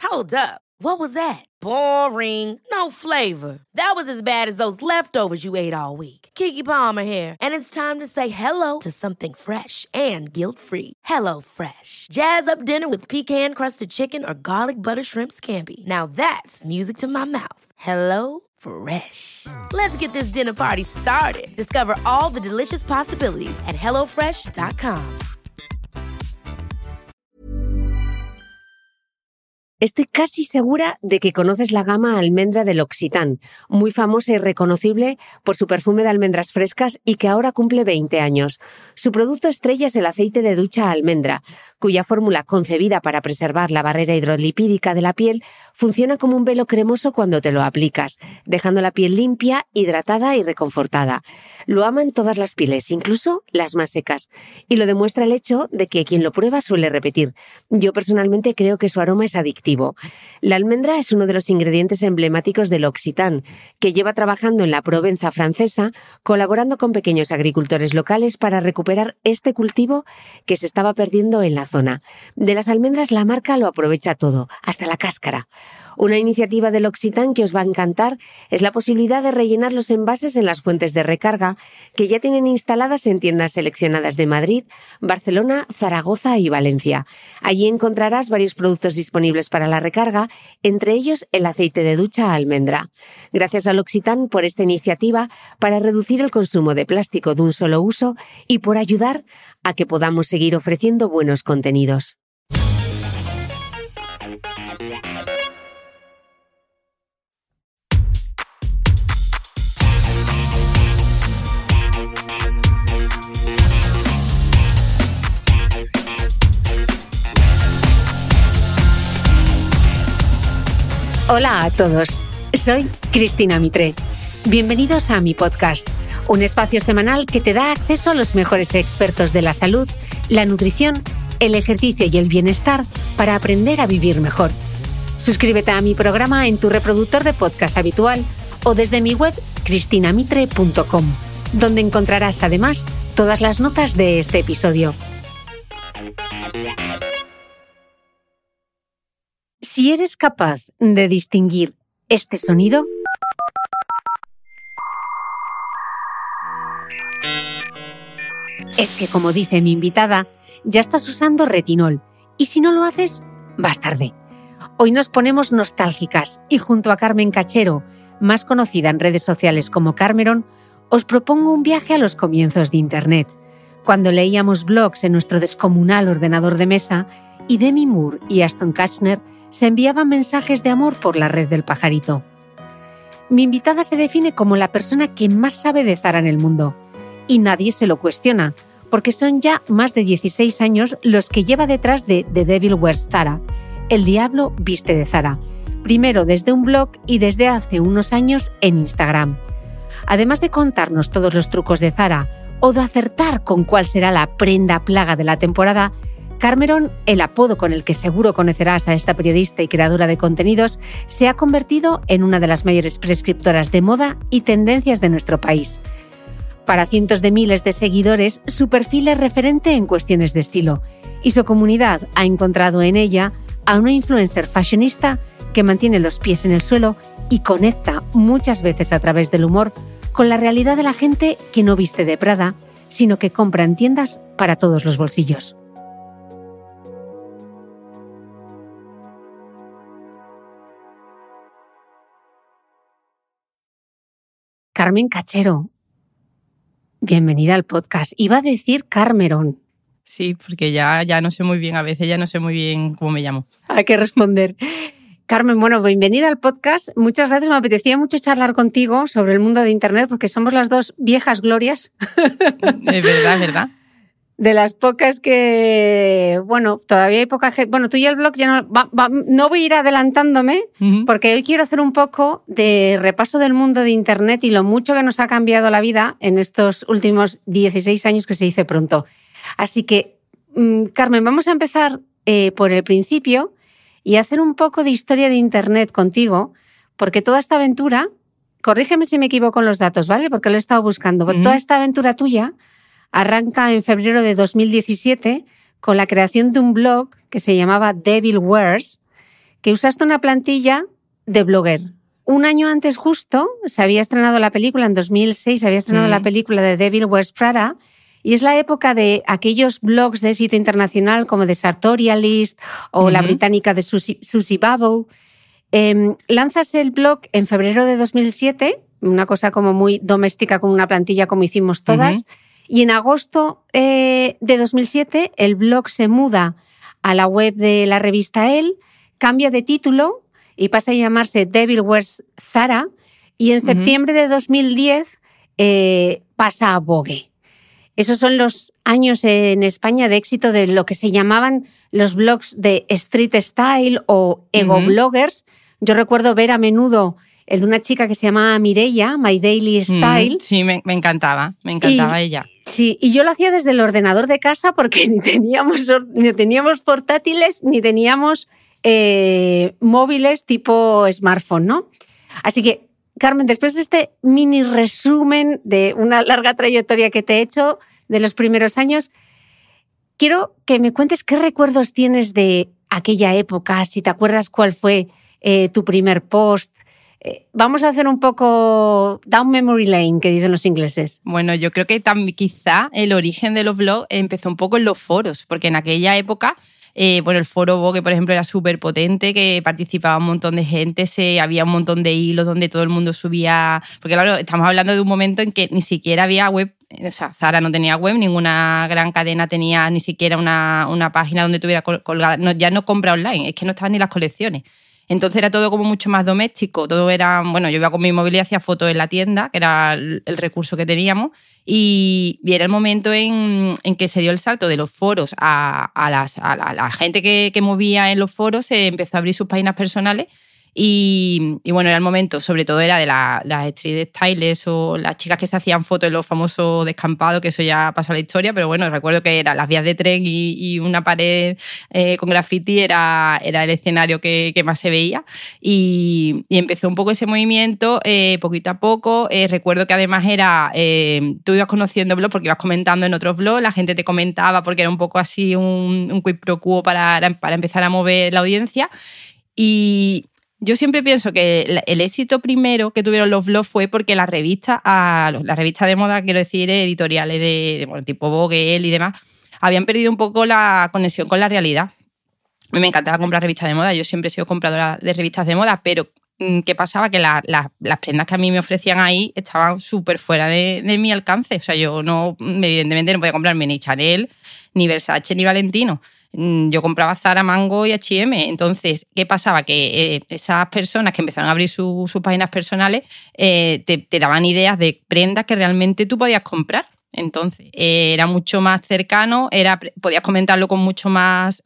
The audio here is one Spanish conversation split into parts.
Hold up. What was that? Boring. No flavor. That was as bad as those leftovers you ate all week. Keke Palmer here, and it's time to say hello to something fresh and guilt-free. Hello Fresh. Jazz up dinner with pecan-crusted chicken or garlic butter shrimp scampi. Now that's music to my mouth. Hello Fresh. Let's get this dinner party started. Discover all the delicious possibilities at hellofresh.com. Estoy casi segura de que conoces la gama almendra de L'Occitane, muy famosa y reconocible por su perfume de almendras frescas y que ahora cumple 20 años. Su producto estrella es el aceite de ducha almendra, cuya fórmula, concebida para preservar la barrera hidrolipídica de la piel, funciona como un velo cremoso cuando te lo aplicas, dejando la piel limpia, hidratada y reconfortada. Lo aman todas las pieles, incluso las más secas, y lo demuestra el hecho de que quien lo prueba suele repetir. Yo personalmente creo que su aroma es adictivo. La almendra es uno de los ingredientes emblemáticos de L'Occitane, que lleva trabajando en la Provenza francesa, colaborando con pequeños agricultores locales para recuperar este cultivo que se estaba perdiendo en la zona. De las almendras la marca lo aprovecha todo, hasta la cáscara. Una iniciativa de L'Occitane que os va a encantar es la posibilidad de rellenar los envases en las fuentes de recarga que ya tienen instaladas en tiendas seleccionadas de Madrid, Barcelona, Zaragoza y Valencia. Allí encontrarás varios productos disponibles para la recarga, entre ellos el aceite de ducha almendra. Gracias a L'Occitane por esta iniciativa para reducir el consumo de plástico de un solo uso y por ayudar a que podamos seguir ofreciendo buenos contenidos. Hola a todos, soy Cristina Mitre. Bienvenidos a mi podcast, un espacio semanal que te da acceso a los mejores expertos de la salud, la nutrición, el ejercicio y el bienestar para aprender a vivir mejor. Suscríbete a mi programa en tu reproductor de podcast habitual o desde mi web cristinamitre.com, donde encontrarás además todas las notas de este episodio. Si eres capaz de distinguir este sonido, es que, como dice mi invitada, ya estás usando retinol y si no lo haces, vas tarde. Hoy nos ponemos nostálgicas y junto a Carmen Cachero, más conocida en redes sociales como Carmeron, os propongo un viaje a los comienzos de Internet, cuando leíamos blogs en nuestro descomunal ordenador de mesa y Demi Moore y Ashton Kutcher se enviaban mensajes de amor por la red del pajarito. Mi invitada se define como la persona que más sabe de Zara en el mundo. Y nadie se lo cuestiona, porque son ya más de 16 años los que lleva detrás de The Devil Wears Zara, El Diablo Viste de Zara, primero desde un blog y desde hace unos años en Instagram. Además de contarnos todos los trucos de Zara o de acertar con cuál será la prenda plaga de la temporada, Carmeron, el apodo con el que seguro conocerás a esta periodista y creadora de contenidos, se ha convertido en una de las mayores prescriptoras de moda y tendencias de nuestro país. Para cientos de miles de seguidores, su perfil es referente en cuestiones de estilo y su comunidad ha encontrado en ella a una influencer fashionista que mantiene los pies en el suelo y conecta muchas veces a través del humor con la realidad de la gente que no viste de Prada, sino que compra en tiendas para todos los bolsillos. Carmen Cachero, bienvenida al podcast. Iba a decir Carmeron. Sí, porque ya no sé muy bien, a veces ya no sé muy bien cómo me llamo. Hay que responder. Carmen, bueno, bienvenida al podcast. Muchas gracias, me apetecía mucho charlar contigo sobre el mundo de Internet porque somos las dos viejas glorias. Es verdad, es verdad. De las pocas que, bueno, todavía hay poca gente. Bueno, tú y el blog ya no voy a ir adelantándome porque hoy quiero hacer un poco de repaso del mundo de Internet y lo mucho que nos ha cambiado la vida en estos últimos 16 años, que se dice pronto. Así que, Carmen, vamos a empezar por el principio y hacer un poco de historia de Internet contigo, porque toda esta aventura, corrígeme si me equivoco en los datos, ¿vale? Porque lo he estado buscando. Toda esta aventura tuya arranca en febrero de 2017 con la creación de un blog que se llamaba Devil Wears, que usaste una plantilla de Blogger. Un año antes justo se había estrenado la película, en 2006 se había estrenado la película de Devil Wears Prada, y es la época de aquellos blogs de éxito internacional como The Sartorialist o la británica de Susie Bubble. Lanzas el blog en febrero de 2007, una cosa como muy doméstica con una plantilla como hicimos todas, y en agosto de 2007 el blog se muda a la web de la revista Elle, cambia de título y pasa a llamarse Devil Wears Zara, y en septiembre de 2010 pasa a Vogue. Esos son los años en España de éxito de lo que se llamaban los blogs de street style o ego-bloggers. Yo recuerdo ver a menudo el de una chica que se llamaba Mireia, My Daily Style. Sí, me encantaba ella. Sí, y yo lo hacía desde el ordenador de casa porque ni teníamos portátiles ni teníamos móviles tipo smartphone, ¿no? Así que, Carmen, después de este mini resumen de una larga trayectoria que te he hecho de los primeros años, quiero que me cuentes qué recuerdos tienes de aquella época, si te acuerdas cuál fue tu primer post. Vamos a hacer un poco down memory lane, que dicen los ingleses. Bueno, yo creo que quizá el origen de los blogs empezó un poco en los foros, porque en aquella época el foro Vogue, por ejemplo, era súper potente, que participaba un montón de gente, había un montón de hilos donde todo el mundo subía, porque claro, estamos hablando de un momento en que ni siquiera había web, o sea, Zara no tenía web, ninguna gran cadena tenía ni siquiera una página donde tuviera colgada, ya no compra online, es que no estaban ni las colecciones. Entonces era todo como mucho más doméstico, todo era, yo iba con mi móvil y hacía fotos en la tienda, que era el recurso que teníamos, y era el momento en que se dio el salto de los foros a la gente que movía en los foros, se empezó a abrir sus páginas personales y era el momento, sobre todo era de las street stylers o las chicas que se hacían fotos en los famosos descampados, que eso ya pasó a la historia, pero recuerdo que eran las vías de tren y una pared con graffiti era el escenario que más se veía y empezó un poco ese movimiento poquito a poco. Recuerdo que además tú ibas conociendo blogs porque ibas comentando en otros blogs, la gente te comentaba porque era un poco así un quid pro quo para empezar a mover la audiencia. Y yo siempre pienso que el éxito primero que tuvieron los blogs fue porque las revistas de moda, quiero decir, editoriales de tipo Vogue, Elle y demás, habían perdido un poco la conexión con la realidad. A mí me encantaba comprar revistas de moda, yo siempre he sido compradora de revistas de moda, pero ¿qué pasaba? Que las prendas que a mí me ofrecían ahí estaban súper fuera de mi alcance. O sea, yo evidentemente no podía comprarme ni Chanel, ni Versace, ni Valentino. Yo compraba Zara, Mango y H&M. Entonces, ¿qué pasaba? Que esas personas que empezaron a abrir sus páginas personales te daban ideas de prendas que realmente tú podías comprar. Entonces, era mucho más cercano, podías comentarlo con mucho más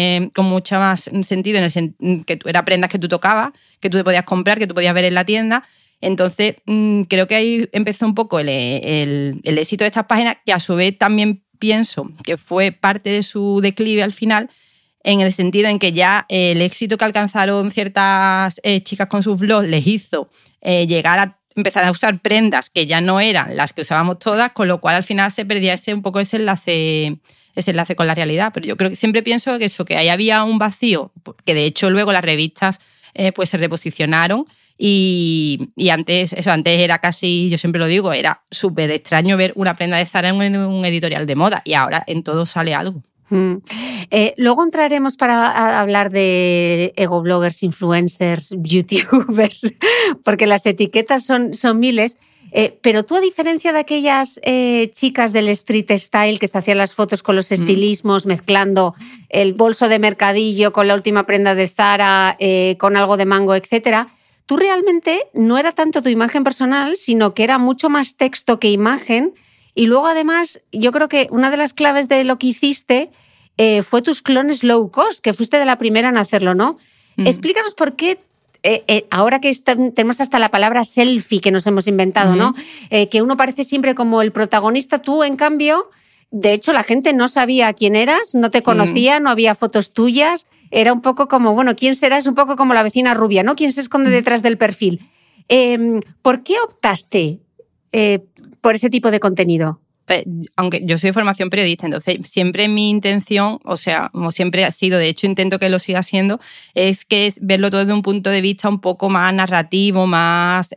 sentido, que eran prendas que tú tocabas, que tú te podías comprar, que tú podías ver en la tienda. Entonces, creo que ahí empezó un poco el éxito de estas páginas, que a su vez también pienso que fue parte de su declive al final, en el sentido en que ya el éxito que alcanzaron ciertas chicas con sus blogs les hizo llegar a empezar a usar prendas que ya no eran las que usábamos todas, con lo cual al final se perdía ese enlace con la realidad. Pero yo creo que siempre pienso que ahí había un vacío, que de hecho luego las revistas pues se reposicionaron. Y antes era casi, yo siempre lo digo, era súper extraño ver una prenda de Zara en un editorial de moda, y ahora en todo sale algo. Luego entraremos para hablar de ego-bloggers, influencers, youtubers, porque las etiquetas son miles. Pero tú, a diferencia de aquellas chicas del street style que se hacían las fotos con los estilismos, mezclando el bolso de mercadillo con la última prenda de Zara, con algo de Mango, etcétera, tú realmente no era tanto tu imagen personal, sino que era mucho más texto que imagen. Y luego, además, yo creo que una de las claves de lo que hiciste fue tus clones low cost, que fuiste de la primera en hacerlo, ¿no? Explícanos por qué, ahora que tenemos hasta la palabra selfie que nos hemos inventado, ¿no? Que uno parece siempre como el protagonista, tú, en cambio, de hecho, la gente no sabía quién eras, no te conocía, no había fotos tuyas. Era un poco como, ¿quién serás? Un poco como la vecina rubia, ¿no? ¿Quién se esconde detrás del perfil? ¿Por qué optaste por ese tipo de contenido? aunque yo soy de formación periodista, entonces siempre mi intención, o sea, como siempre ha sido, de hecho intento que lo siga siendo, es verlo todo desde un punto de vista un poco más narrativo, más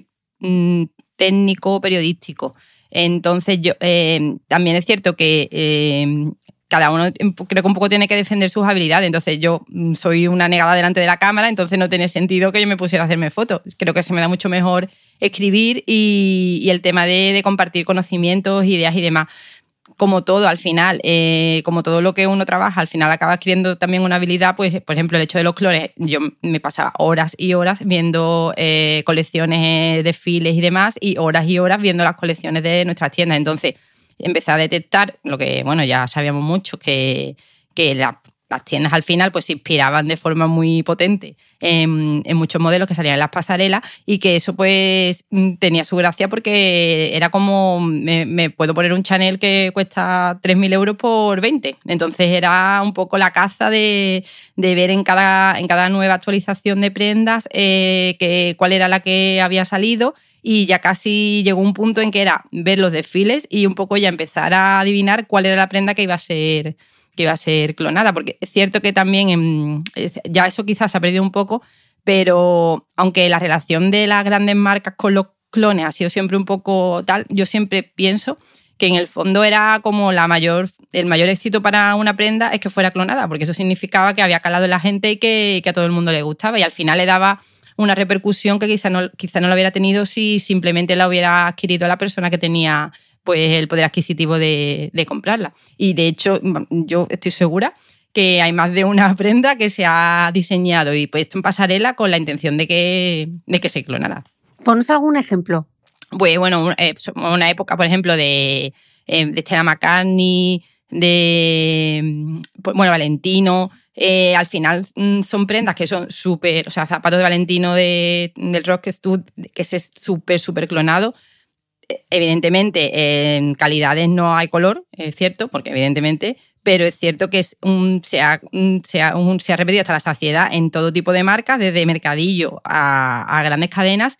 técnico, periodístico. Entonces, también es cierto que cada uno creo que un poco tiene que defender sus habilidades. Entonces, yo soy una negada delante de la cámara, entonces no tiene sentido que yo me pusiera a hacerme fotos. Creo que se me da mucho mejor escribir y el tema de compartir conocimientos, ideas y demás. Como todo, al final, como todo lo que uno trabaja, al final acaba adquiriendo también una habilidad, pues, por ejemplo, el hecho de los clones, yo me pasaba horas y horas viendo colecciones, desfiles y demás, y horas viendo las colecciones de nuestras tiendas. Entonces, empecé a detectar lo que, bueno, ya sabíamos mucho, que las tiendas al final pues se inspiraban de forma muy potente en muchos modelos que salían en las pasarelas, y que eso pues tenía su gracia porque era como, me puedo poner un Chanel que cuesta 3.000 euros por 20. Entonces era un poco la caza de ver en cada nueva actualización de prendas cuál era la que había salido. Y ya casi llegó un punto en que era ver los desfiles y un poco ya empezar a adivinar cuál era la prenda que iba a ser clonada. Porque es cierto que también ya eso quizás se ha perdido un poco, pero aunque la relación de las grandes marcas con los clones ha sido siempre un poco tal, yo siempre pienso que en el fondo era como el mayor éxito para una prenda es que fuera clonada, porque eso significaba que había calado en la gente y que a todo el mundo le gustaba, y al final le daba una repercusión que quizá no lo hubiera tenido si simplemente la hubiera adquirido la persona que tenía pues el poder adquisitivo de comprarla. Y de hecho, yo estoy segura que hay más de una prenda que se ha diseñado y puesto en pasarela con la intención de que se clonara. Ponos algún ejemplo. Pues bueno, una época, por ejemplo, de Stella McCartney, de Valentino. Al final son prendas que son súper, o sea, zapatos de Valentino del Rockestud, que es súper clonado. Evidentemente, en calidades no hay color, es cierto, porque evidentemente, pero es cierto que se ha repetido hasta la saciedad en todo tipo de marcas, desde mercadillo a grandes cadenas,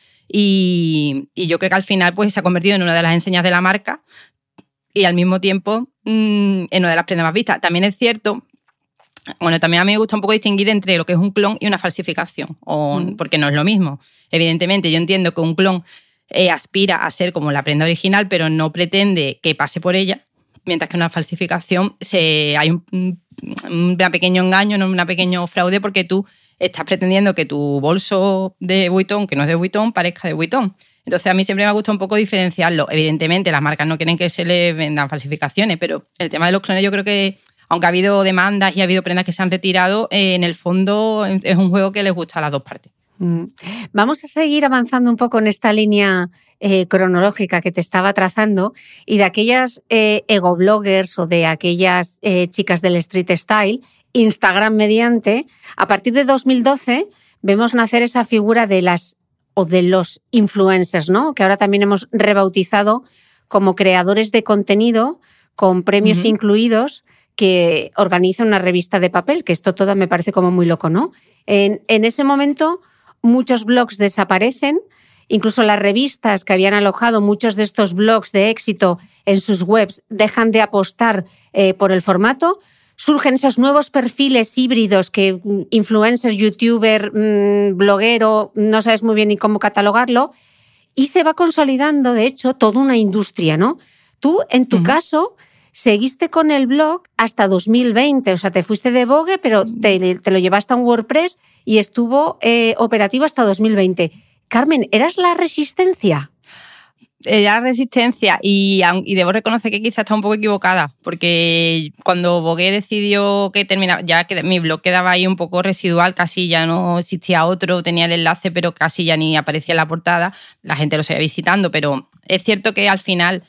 y yo creo que al final pues, se ha convertido en una de las enseñas de la marca y al mismo tiempo en una de las prendas más vistas. También es cierto, bueno, también a mí me gusta un poco distinguir entre lo que es un clon y una falsificación, porque no es lo mismo. Evidentemente, yo entiendo que un clon aspira a ser como la prenda original, pero no pretende que pase por ella, mientras que una falsificación hay un pequeño engaño, un pequeño fraude, porque tú estás pretendiendo que tu bolso de Vuitton, que no es de Vuitton, parezca de Vuitton. Entonces, a mí siempre me gusta un poco diferenciarlo. Evidentemente, las marcas no quieren que se les vendan falsificaciones, pero el tema de los clones yo creo que, aunque ha habido demandas y ha habido prendas que se han retirado, en el fondo es un juego que les gusta a las dos partes. Vamos a seguir avanzando un poco en esta línea cronológica que te estaba trazando, y de aquellas ego-bloggers o de aquellas chicas del street style, Instagram mediante, a partir de 2012 vemos nacer esa figura de los influencers, ¿no? Que ahora también hemos rebautizado como creadores de contenido con premios incluidos, que organiza una revista de papel, que esto todo me parece como muy loco, ¿no? En ese momento muchos blogs desaparecen, incluso las revistas que habían alojado muchos de estos blogs de éxito en sus webs dejan de apostar por el formato. Surgen esos nuevos perfiles híbridos que influencer, youtuber, bloguero, no sabes muy bien ni cómo catalogarlo, y se va consolidando, de hecho, toda una industria, ¿no? Tú, en tu caso, seguiste con el blog hasta 2020, o sea, te fuiste de Vogue, pero te lo llevaste a un WordPress y estuvo operativo hasta 2020. Carmen, ¿eras la resistencia? Era resistencia y debo reconocer que quizás está un poco equivocada, porque cuando Vogue decidió que terminaba, ya que mi blog quedaba ahí un poco residual, casi ya no existía otro, tenía el enlace pero casi ya ni aparecía en la portada, la gente lo seguía visitando, pero es cierto que al final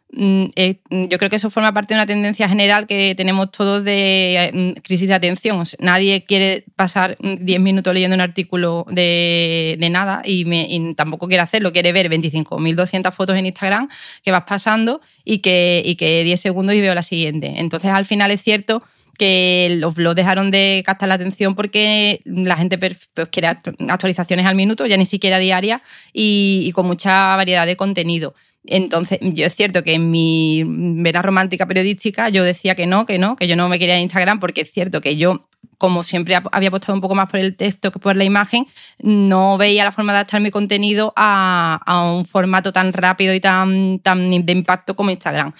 yo creo que eso forma parte de una tendencia general que tenemos todos de crisis de atención. O sea, nadie quiere pasar 10 minutos leyendo un artículo de nada y tampoco quiere hacerlo. Quiere ver 25.200 fotos en Instagram que vas pasando y que 10 segundos y veo la siguiente. Entonces, al final es cierto que los blogs dejaron de captar la atención porque la gente pues, quiere actualizaciones al minuto, ya ni siquiera diarias, y con mucha variedad de contenido. Entonces, yo es cierto que en mi vena romántica periodística yo decía que yo no me quería en Instagram, porque es cierto que yo, como siempre había apostado un poco más por el texto que por la imagen, no veía la forma de adaptar mi contenido a un formato tan rápido y tan de impacto como Instagram.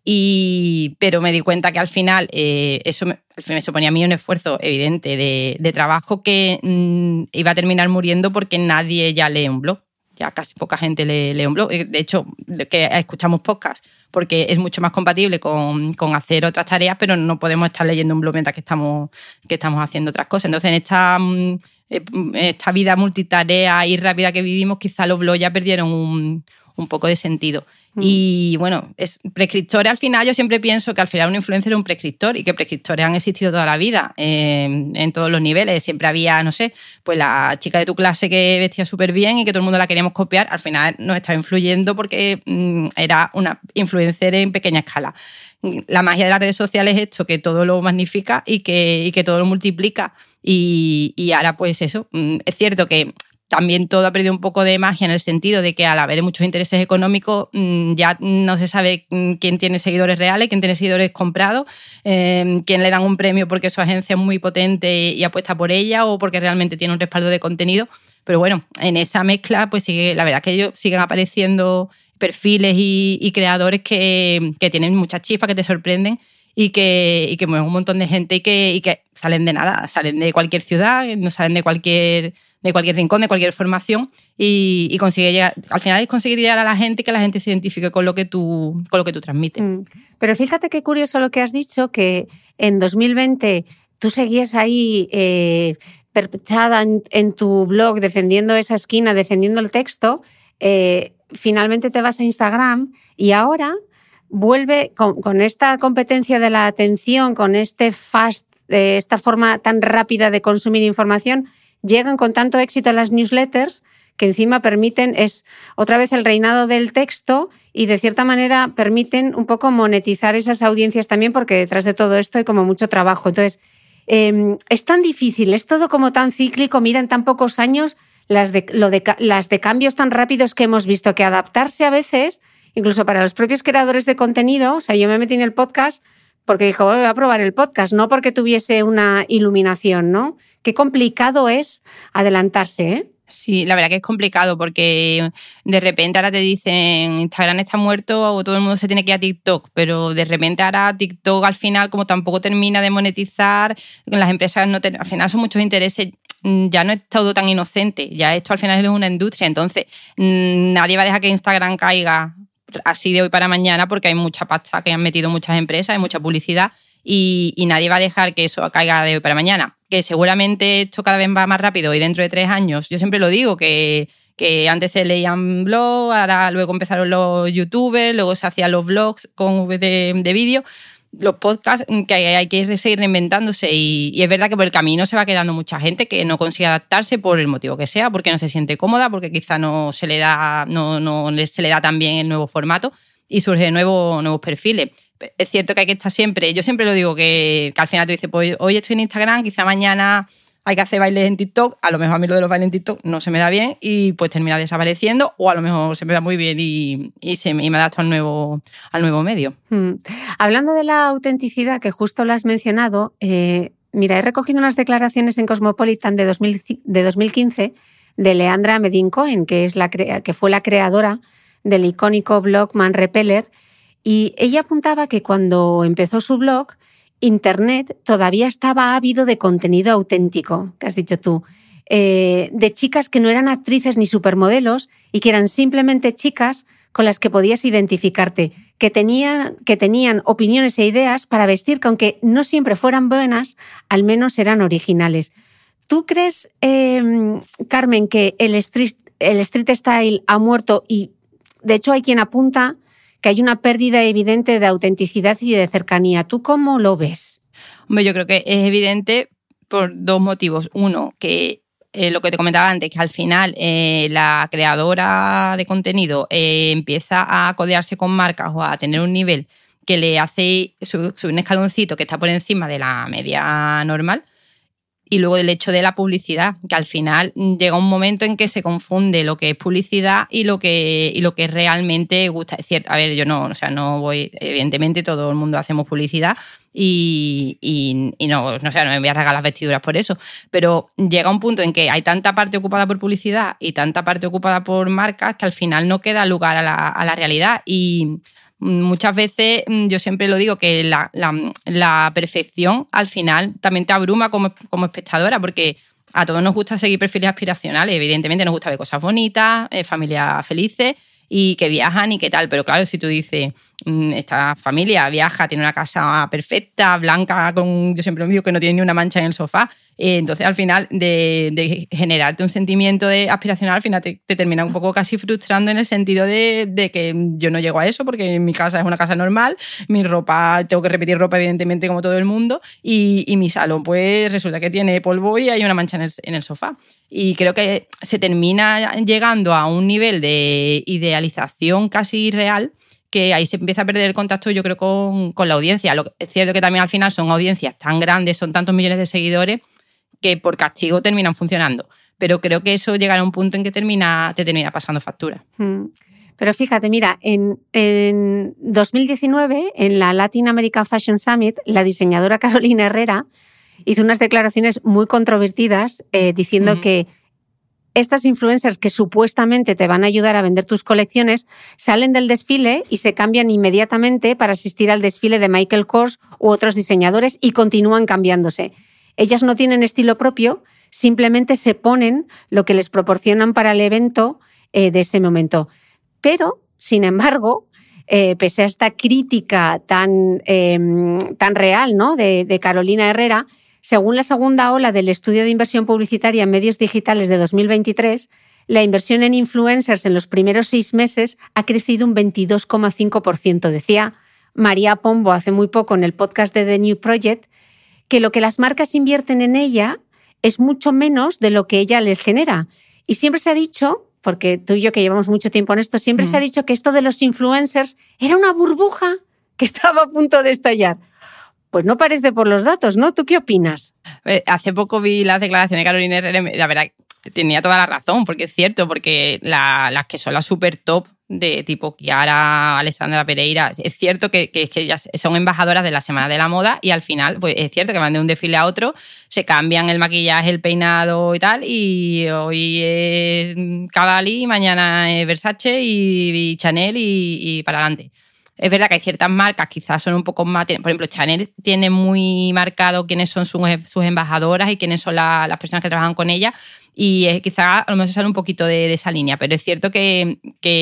Pero me di cuenta que al final eso al final me suponía a mí un esfuerzo evidente de trabajo que iba a terminar muriendo, porque nadie ya lee un blog. Ya casi poca gente lee un blog. De hecho, que escuchamos podcast porque es mucho más compatible con hacer otras tareas, pero no podemos estar leyendo un blog mientras que estamos haciendo otras cosas. Entonces, en esta vida multitarea y rápida que vivimos, quizá los blogs ya perdieron un poco de sentido. Y bueno, prescriptores, al final yo siempre pienso que al final un influencer es un prescriptor, y que prescriptores han existido toda la vida, en todos los niveles. Siempre había, no sé, pues la chica de tu clase que vestía súper bien y que todo el mundo la queríamos copiar. Al final nos estaba influyendo porque era una influencer en pequeña escala. La magia de las redes sociales es esto, que todo lo magnifica y que todo lo multiplica. Y ahora pues eso, es cierto que también todo ha perdido un poco de magia, en el sentido de que al haber muchos intereses económicos ya no se sabe quién tiene seguidores reales, quién tiene seguidores comprados, quién le dan un premio porque su agencia es muy potente y apuesta por ella, o porque realmente tiene un respaldo de contenido. Pero bueno, en esa mezcla pues la verdad es que ellos siguen apareciendo perfiles y creadores que tienen mucha chispa, que te sorprenden y que mueven un montón de gente y que salen de nada, salen de cualquier ciudad, no salen de cualquier rincón, de cualquier formación, y consigue llegar, al final es conseguir llegar a la gente y que la gente se identifique con lo que tú transmites. Pero fíjate qué curioso lo que has dicho, que en 2020 tú seguías ahí perpetrada en tu blog, defendiendo esa esquina, defendiendo el texto, finalmente te vas a Instagram y ahora vuelve con esta competencia de la atención, con esta forma tan rápida de consumir información. Llegan con tanto éxito las newsletters que encima permiten, es otra vez el reinado del texto, y de cierta manera permiten un poco monetizar esas audiencias también, porque detrás de todo esto hay como mucho trabajo. Entonces, es tan difícil, es todo como tan cíclico. Mira, en tan pocos años las de cambios tan rápidos que hemos visto, que adaptarse a veces, incluso para los propios creadores de contenido. O sea, yo me metí en el podcast porque dijo, voy a probar el podcast, no porque tuviese una iluminación, ¿no? Qué complicado es adelantarse, ¿eh? Sí, la verdad que es complicado, porque de repente ahora te dicen Instagram está muerto o todo el mundo se tiene que ir a TikTok, pero de repente ahora TikTok al final, como tampoco termina de monetizar, las empresas al final son muchos intereses, ya no es todo tan inocente, ya esto al final es una industria. Entonces nadie va a dejar que Instagram caiga así de hoy para mañana, porque hay mucha pasta que han metido muchas empresas, hay mucha publicidad, y nadie va a dejar que eso caiga de hoy para mañana. Que seguramente esto cada vez va más rápido, y dentro de 3 años, yo siempre lo digo, que antes se leían blogs, ahora luego empezaron los youtubers, luego se hacían los blogs con de vídeo, los podcasts, que hay que seguir reinventándose, y es verdad que por el camino se va quedando mucha gente que no consigue adaptarse por el motivo que sea, porque no se siente cómoda, porque quizá no se le da tan bien el nuevo formato, y surgen nuevos perfiles. Es cierto que hay que estar siempre, yo siempre lo digo, que al final te dices, pues hoy estoy en Instagram, quizá mañana hay que hacer bailes en TikTok, a lo mejor a mí lo de los bailes en TikTok no se me da bien y pues termina desapareciendo, o a lo mejor se me da muy bien y me adapto al nuevo medio. Hablando de la autenticidad, que justo lo has mencionado, mira, he recogido unas declaraciones en Cosmopolitan de 2015 de Leandra Medin Cohen, que fue la creadora del icónico blog Man Repeller. Y ella apuntaba que cuando empezó su blog, Internet todavía estaba ávido de contenido auténtico, que has dicho tú, de chicas que no eran actrices ni supermodelos y que eran simplemente chicas con las que podías identificarte, que tenían opiniones e ideas para vestir que, aunque no siempre fueran buenas, al menos eran originales. ¿Tú crees, Carmen, que el street style ha muerto? Y de hecho hay quien apunta que hay una pérdida evidente de autenticidad y de cercanía. ¿Tú cómo lo ves? Hombre, yo creo que es evidente por 2 motivos. Uno, que lo que te comentaba antes, que al final la creadora de contenido empieza a codearse con marcas o a tener un nivel que le hace subir un escaloncito que está por encima de la media normal. Y luego el hecho de la publicidad, que al final llega un momento en que se confunde lo que es publicidad y lo que realmente gusta. Es cierto, a ver, yo no voy, evidentemente todo el mundo hacemos publicidad y no me voy a regalar las vestiduras por eso, pero llega un punto en que hay tanta parte ocupada por publicidad y tanta parte ocupada por marcas que al final no queda lugar a la realidad. Y muchas veces, yo siempre lo digo, que la perfección al final también te abruma como espectadora, porque a todos nos gusta seguir perfiles aspiracionales. Evidentemente nos gusta ver cosas bonitas, familias felices y que viajan y qué tal. Pero claro, si tú dices, esta familia viaja, tiene una casa perfecta, blanca, yo siempre digo que no tiene ni una mancha en el sofá, entonces al final de generarte un sentimiento de aspiracional, al final te termina un poco casi frustrando en el sentido de que yo no llego a eso porque mi casa es una casa normal, mi ropa, tengo que repetir ropa evidentemente como todo el mundo y mi salón pues resulta que tiene polvo y hay una mancha en el sofá. Y creo que se termina llegando a un nivel de idealización casi irreal, que ahí se empieza a perder el contacto, yo creo, con la audiencia. Es cierto que también al final son audiencias tan grandes, son tantos millones de seguidores, que por castigo terminan funcionando. Pero creo que eso llegará a un punto en que te termina pasando factura. Pero fíjate, mira, en 2019, en la Latin America Fashion Summit, la diseñadora Carolina Herrera hizo unas declaraciones muy controvertidas diciendo que estas influencers que supuestamente te van a ayudar a vender tus colecciones salen del desfile y se cambian inmediatamente para asistir al desfile de Michael Kors u otros diseñadores y continúan cambiándose. Ellas no tienen estilo propio, simplemente se ponen lo que les proporcionan para el evento de ese momento. Pero, sin embargo, pese a esta crítica tan real, ¿no?, de Carolina Herrera, según la segunda ola del estudio de inversión publicitaria en medios digitales de 2023, la inversión en influencers en los primeros 6 meses ha crecido un 22,5%. Decía María Pombo hace muy poco en el podcast de The New Project que lo que las marcas invierten en ella es mucho menos de lo que ella les genera. Y siempre se ha dicho, porque tú y yo que llevamos mucho tiempo en esto, siempre se ha dicho que esto de los influencers era una burbuja que estaba a punto de estallar. Pues no parece por los datos, ¿no? ¿Tú qué opinas? Hace poco vi las declaraciones de Carolina Herrera, la verdad tenía toda la razón, porque es cierto, porque las que son las super top de tipo Kiara, Alessandra Pereira, es cierto que ellas son embajadoras de la Semana de la Moda y al final pues es cierto que van de un desfile a otro, se cambian el maquillaje, el peinado y tal, y hoy es Cavalli, mañana es Versace y Chanel y para adelante. Es verdad que hay ciertas marcas, quizás son un poco más... Por ejemplo, Chanel tiene muy marcado quiénes son sus embajadoras y quiénes son las personas que trabajan con ella, y quizás a lo mejor se sale un poquito de esa línea, pero es cierto que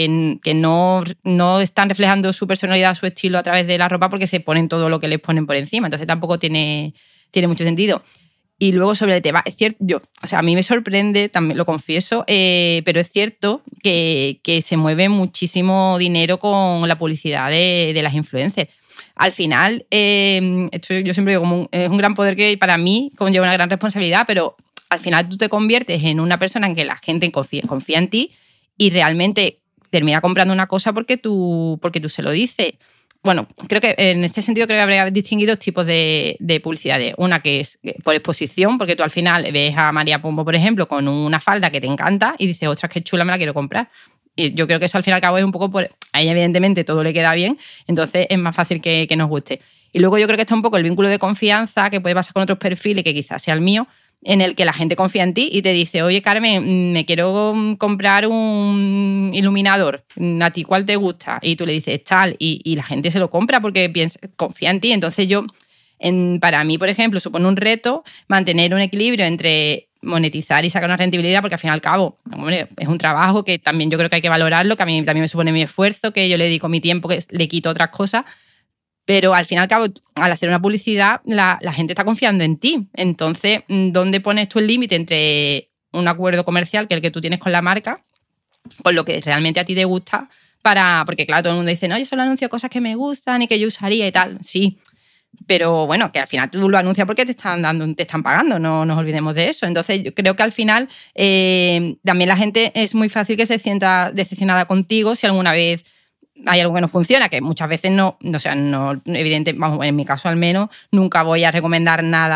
no están reflejando su personalidad, su estilo a través de la ropa porque se ponen todo lo que les ponen por encima, entonces tampoco tiene mucho sentido. Y luego sobre el tema, es cierto, a mí me sorprende, también lo confieso, pero es cierto que se mueve muchísimo dinero con la publicidad de las influencers. Al final, esto yo siempre digo, es un gran poder que para mí conlleva una gran responsabilidad, pero al final tú te conviertes en una persona en que la gente confía en ti y realmente termina comprando una cosa porque tú se lo dices. Bueno, creo que en este sentido creo que habría distinguido dos tipos de publicidades. Una que es por exposición, porque tú al final ves a María Pombo, por ejemplo, con una falda que te encanta y dices, ostras, qué chula, me la quiero comprar. Y yo creo que eso al fin y al cabo es un poco a ella evidentemente todo le queda bien, entonces es más fácil que nos guste. Y luego yo creo que está un poco el vínculo de confianza que puede pasar con otros perfiles, que quizás sea el mío, en el que la gente confía en ti y te dice, oye, Carmen, me quiero comprar un iluminador, ¿a ti cuál te gusta? Y tú le dices tal, y la gente se lo compra porque confía en ti. Entonces para mí, por ejemplo, supone un reto mantener un equilibrio entre monetizar y sacar una rentabilidad, porque al fin y al cabo, hombre, es un trabajo que también yo creo que hay que valorarlo, que a mí también me supone mi esfuerzo, que yo le dedico mi tiempo, que le quito otras cosas. Pero al fin y al cabo, al hacer una publicidad, la gente está confiando en ti. Entonces, ¿dónde pones tú el límite entre un acuerdo comercial, que es el que tú tienes con la marca, con lo que realmente a ti te gusta? Porque claro, todo el mundo dice, no, yo solo anuncio cosas que me gustan y que yo usaría y tal. Sí, pero bueno, que al final tú lo anuncias porque te están pagando, no nos olvidemos de eso. Entonces, yo creo que al final también la gente es muy fácil que se sienta decepcionada contigo si alguna vez hay algo que no funciona, que muchas veces no, evidente, vamos, en mi caso al menos, nunca voy a recomendar nada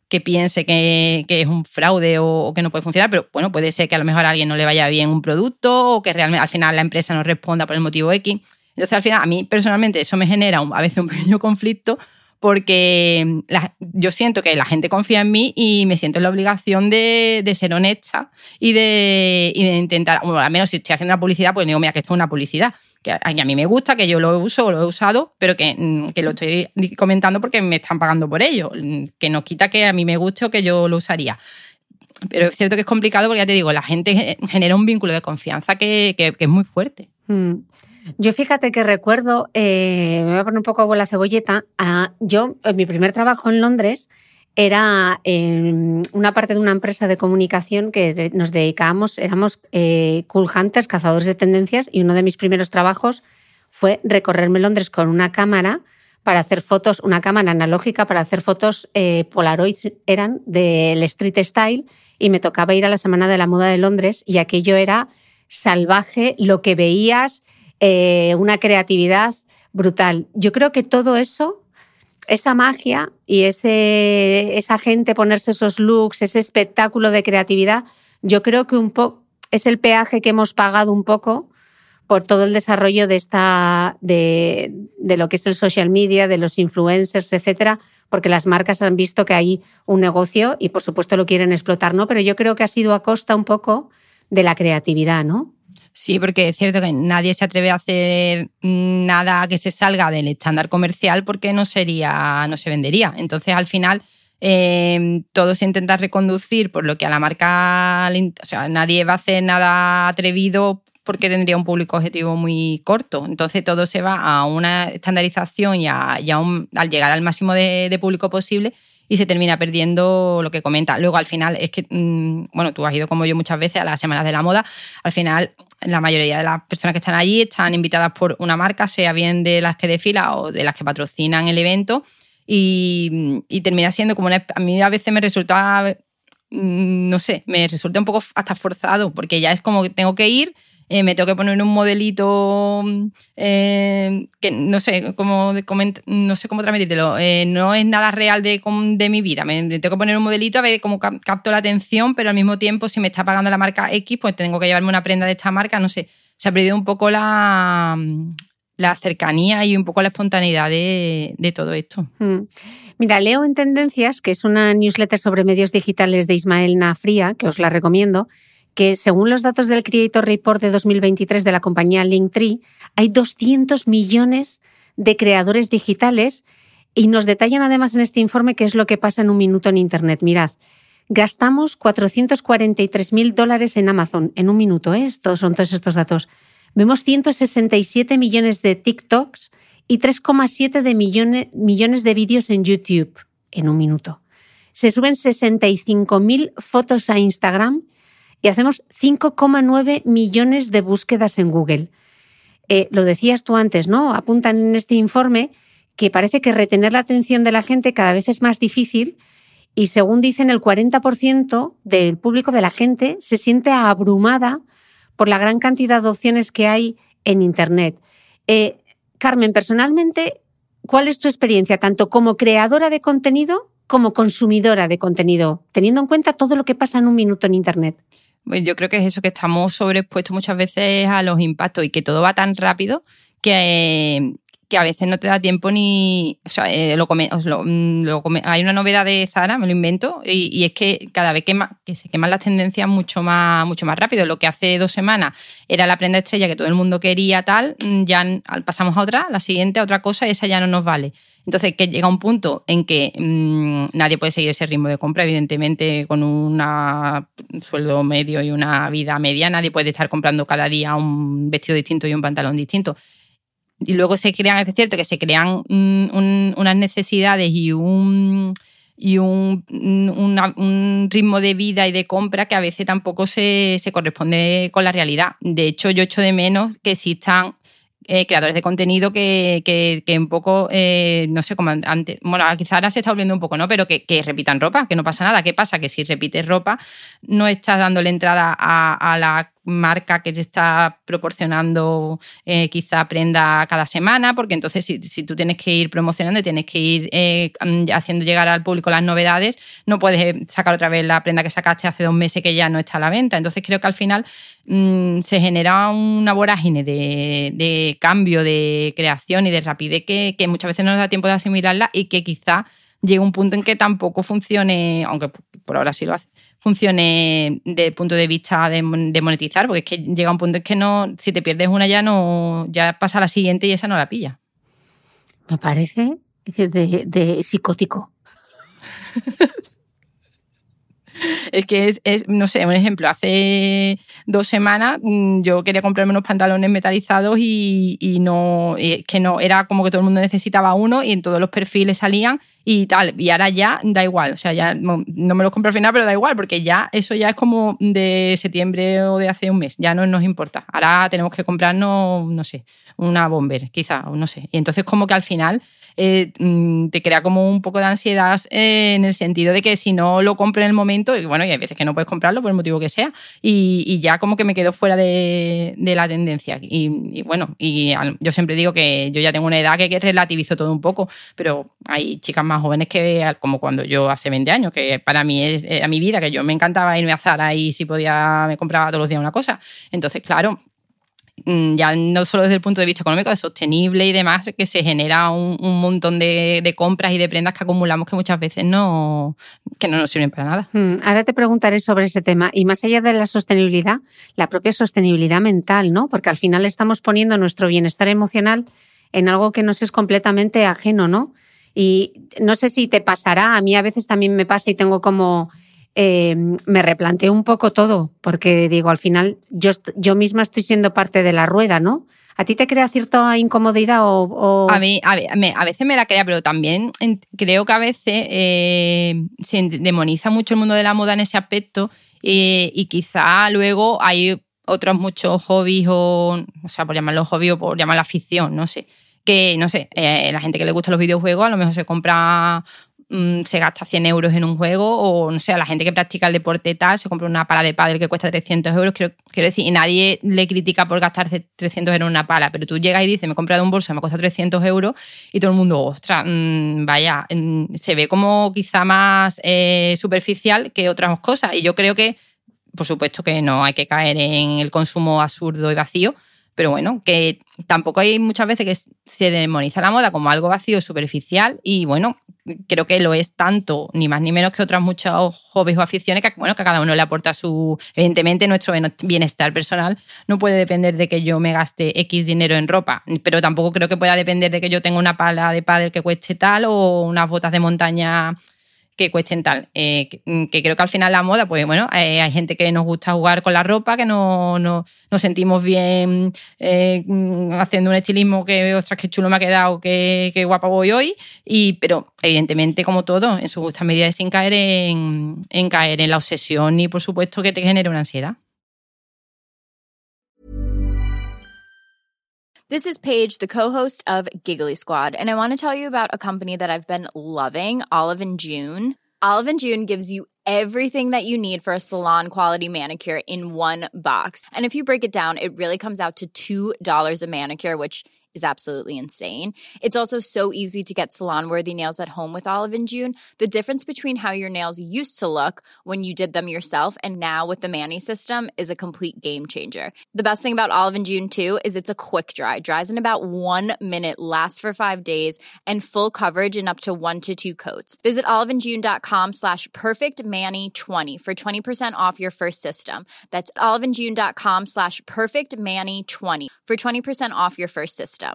que piense que es un fraude o que no puede funcionar, pero bueno, puede ser que a lo mejor a alguien no le vaya bien un producto o que realmente al final la empresa no responda por el motivo X. Entonces, al final, a mí personalmente eso me genera a veces un pequeño conflicto porque yo siento que la gente confía en mí y me siento en la obligación de ser honesta y de intentar, bueno, al menos si estoy haciendo una publicidad, pues digo, mira, que esto es una publicidad, que a mí me gusta, que yo lo uso o lo he usado, pero que lo estoy comentando porque me están pagando por ello, que no quita que a mí me guste o que yo lo usaría. Pero es cierto que es complicado porque ya te digo, la gente genera un vínculo de confianza que es muy fuerte. Yo fíjate que recuerdo, me voy a poner un poco a vuela cebolleta, yo en mi primer trabajo en Londres era en una parte de una empresa de comunicación que nos dedicábamos, éramos cool hunters, cazadores de tendencias, y uno de mis primeros trabajos fue recorrerme Londres con una cámara para hacer fotos, una cámara analógica para hacer fotos Polaroids eran del street style, y me tocaba ir a la Semana de la Moda de Londres y aquello era salvaje, lo que veías, una creatividad brutal. Yo creo que todo eso, esa magia y esa gente ponerse esos looks, ese espectáculo de creatividad, yo creo que es el peaje que hemos pagado un poco por todo el desarrollo de lo que es el social media, de los influencers, etcétera, porque las marcas han visto que hay un negocio y por supuesto lo quieren explotar, ¿no? Pero yo creo que ha sido a costa un poco de la creatividad, ¿no? Sí, porque es cierto que nadie se atreve a hacer nada que se salga del estándar comercial porque no se vendería. Entonces, al final, todo se intenta reconducir por lo que a la marca... O sea, nadie va a hacer nada atrevido porque tendría un público objetivo muy corto. Entonces, todo se va a una estandarización y al llegar al máximo de público posible y se termina perdiendo lo que comenta. Luego, al final, es que, bueno, tú has ido como yo muchas veces a las Semanas de la Moda. Al final, la mayoría de las personas que están allí están invitadas por una marca, sea bien de las que desfila o de las que patrocinan el evento, y termina siendo como a mí a veces me resulta, no sé, me resulta un poco hasta forzado, porque ya es como que tengo que ir, me tengo que poner un modelito que no sé cómo transmitírtelo, no es nada real de mi vida, me tengo que poner un modelito a ver cómo capto la atención, pero al mismo tiempo si me está pagando la marca X, pues tengo que llevarme una prenda de esta marca, no sé, se ha perdido un poco la cercanía y un poco la espontaneidad de todo esto. Mira, leo en Tendencias, que es una newsletter sobre medios digitales de Ismael Nafría, que os la recomiendo, que según los datos del Creator Report de 2023 de la compañía Linktree, hay 200 millones de creadores digitales y nos detallan además en este informe qué es lo que pasa en un minuto en Internet. Mirad, gastamos $443.000 en Amazon en un minuto, estos son todos estos datos. Vemos 167 millones de TikToks y 3,7 millones de vídeos en YouTube en un minuto. Se suben 65.000 fotos a Instagram y hacemos 5,9 millones de búsquedas en Google. Lo decías tú antes, ¿no? Apuntan en este informe que parece que retener la atención de la gente cada vez es más difícil y, según dicen, el 40% del público, de la gente, se siente abrumada por la gran cantidad de opciones que hay en Internet. Carmen, personalmente, ¿cuál es tu experiencia, tanto como creadora de contenido como consumidora de contenido, teniendo en cuenta todo lo que pasa en un minuto en Internet? Yo creo que es eso, que estamos sobreexpuestos muchas veces a los impactos y que todo va tan rápido que a veces no te da tiempo ni... O sea, hay una novedad de Zara, me lo invento, y es que cada vez que se queman las tendencias mucho más rápido. Lo que hace 2 semanas era la prenda estrella que todo el mundo quería, tal, ya pasamos a otra, la siguiente a otra cosa, y esa ya no nos vale. Entonces, que llega un punto en que nadie puede seguir ese ritmo de compra, evidentemente, con un sueldo medio y una vida media. Nadie puede estar comprando cada día un vestido distinto y un pantalón distinto. Y luego es cierto que se crean unas necesidades y un ritmo de vida y de compra que a veces tampoco se corresponde con la realidad. De hecho, yo echo de menos que existan creadores de contenido que un poco, no sé, como antes, bueno, quizá ahora se está volviendo un poco, ¿no? Pero que repitan ropa, que no pasa nada. ¿Qué pasa? Que si repites ropa no estás dándole entrada a la marca que te está proporcionando quizá prenda cada semana, porque entonces si tú tienes que ir promocionando y tienes que ir haciendo llegar al público las novedades, no puedes sacar otra vez la prenda que sacaste hace 2 meses que ya no está a la venta. Entonces creo que al final se genera una vorágine de cambio, de creación y de rapidez que muchas veces no nos da tiempo de asimilarla y que quizá llegue un punto en que tampoco funcione, aunque por ahora sí lo hace, funcione desde el punto de vista de monetizar, porque es que llega un punto en que no, si te pierdes una ya pasa a la siguiente y esa no la pilla. Me parece de psicótico. Es que es, no sé, un ejemplo, hace 2 semanas yo quería comprarme unos pantalones metalizados y que no, era como que todo el mundo necesitaba uno y en todos los perfiles salían y tal, y ahora ya da igual, o sea, ya no me los compro al final, pero da igual, porque ya eso ya es como de septiembre o de hace un mes, ya no nos importa. Ahora tenemos que comprarnos, no sé, una bomber, quizá, o no sé. Y entonces como que al final te crea como un poco de ansiedad en el sentido de que si no lo compro en el momento, y bueno, y hay veces que no puedes comprarlo por el motivo que sea, y ya como que me quedo fuera de la tendencia. Y bueno, y yo siempre digo que yo ya tengo una edad que relativizo todo un poco, pero hay chicas más jóvenes que, como cuando yo hace 20 años, que para mí era mi vida, que yo me encantaba irme a Zara y si podía me compraba todos los días una cosa. Entonces, claro, ya no solo desde el punto de vista económico, de sostenible y demás, que se genera un montón de compras y de prendas que acumulamos que muchas veces no nos sirven para nada. Ahora te preguntaré sobre ese tema. Y más allá de la sostenibilidad, la propia sostenibilidad mental, ¿no? Porque al final estamos poniendo nuestro bienestar emocional en algo que nos es completamente ajeno, ¿no? Y no sé si te pasará, a mí a veces también me pasa y tengo como... me replanteo un poco todo, porque digo, al final yo misma estoy siendo parte de la rueda, ¿no? ¿A ti te crea cierta incomodidad o...? A veces me la crea, pero también creo que a veces se demoniza mucho el mundo de la moda en ese aspecto y quizá luego hay otros muchos hobbies o sea, por llamarlo hobby o por llamarlo afición, no sé. Que, no sé, la gente que le gusta los videojuegos a lo mejor se compra... se gasta 100 euros en un juego o, no sé, a la gente que practica el deporte tal, se compra una pala de pádel que cuesta 300 euros, quiero decir, y nadie le critica por gastarse 300 euros en una pala, pero tú llegas y dices, me he comprado un bolso, me cuesta 300 euros y todo el mundo, ostras, vaya, se ve como quizá más superficial que otras cosas y yo creo que, por supuesto que no hay que caer en el consumo absurdo y vacío, pero bueno, que tampoco hay muchas veces que se demoniza la moda como algo vacío, superficial y bueno, creo que lo es tanto, ni más ni menos que otras muchos hobbies o aficiones que, bueno, que a cada uno le aporta su... Evidentemente, nuestro bienestar personal no puede depender de que yo me gaste X dinero en ropa, pero tampoco creo que pueda depender de que yo tenga una pala de pádel que cueste tal o unas botas de montaña que cuesten tal. Que creo que al final la moda, pues bueno, hay gente que nos gusta jugar con la ropa, que nos sentimos bien haciendo un estilismo que, ostras, qué chulo me ha quedado, qué guapa voy hoy, pero evidentemente, como todo, en su justa medida, sin caer en caer en la obsesión y, por supuesto, que te genere una ansiedad. This is Paige, the co-host of Giggly Squad, and I want to tell you about a company that I've been loving, Olive & June. Olive & June gives you everything that you need for a salon-quality manicure in one box. And if you break it down, it really comes out to $2 a manicure, which is absolutely insane. It's also so easy to get salon-worthy nails at home with Olive & June. The difference between how your nails used to look when you did them yourself and now with the Mani system is a complete game changer. The best thing about Olive & June, too, is it's a quick dry. Dries in about 1 minute, lasts for 5 days, and full coverage in up to 1 to 2 coats. Visit oliveandjune.com/perfectmani20 for 20% off your first system. That's oliveandjune.com/perfectmani20 for 20% off your first system.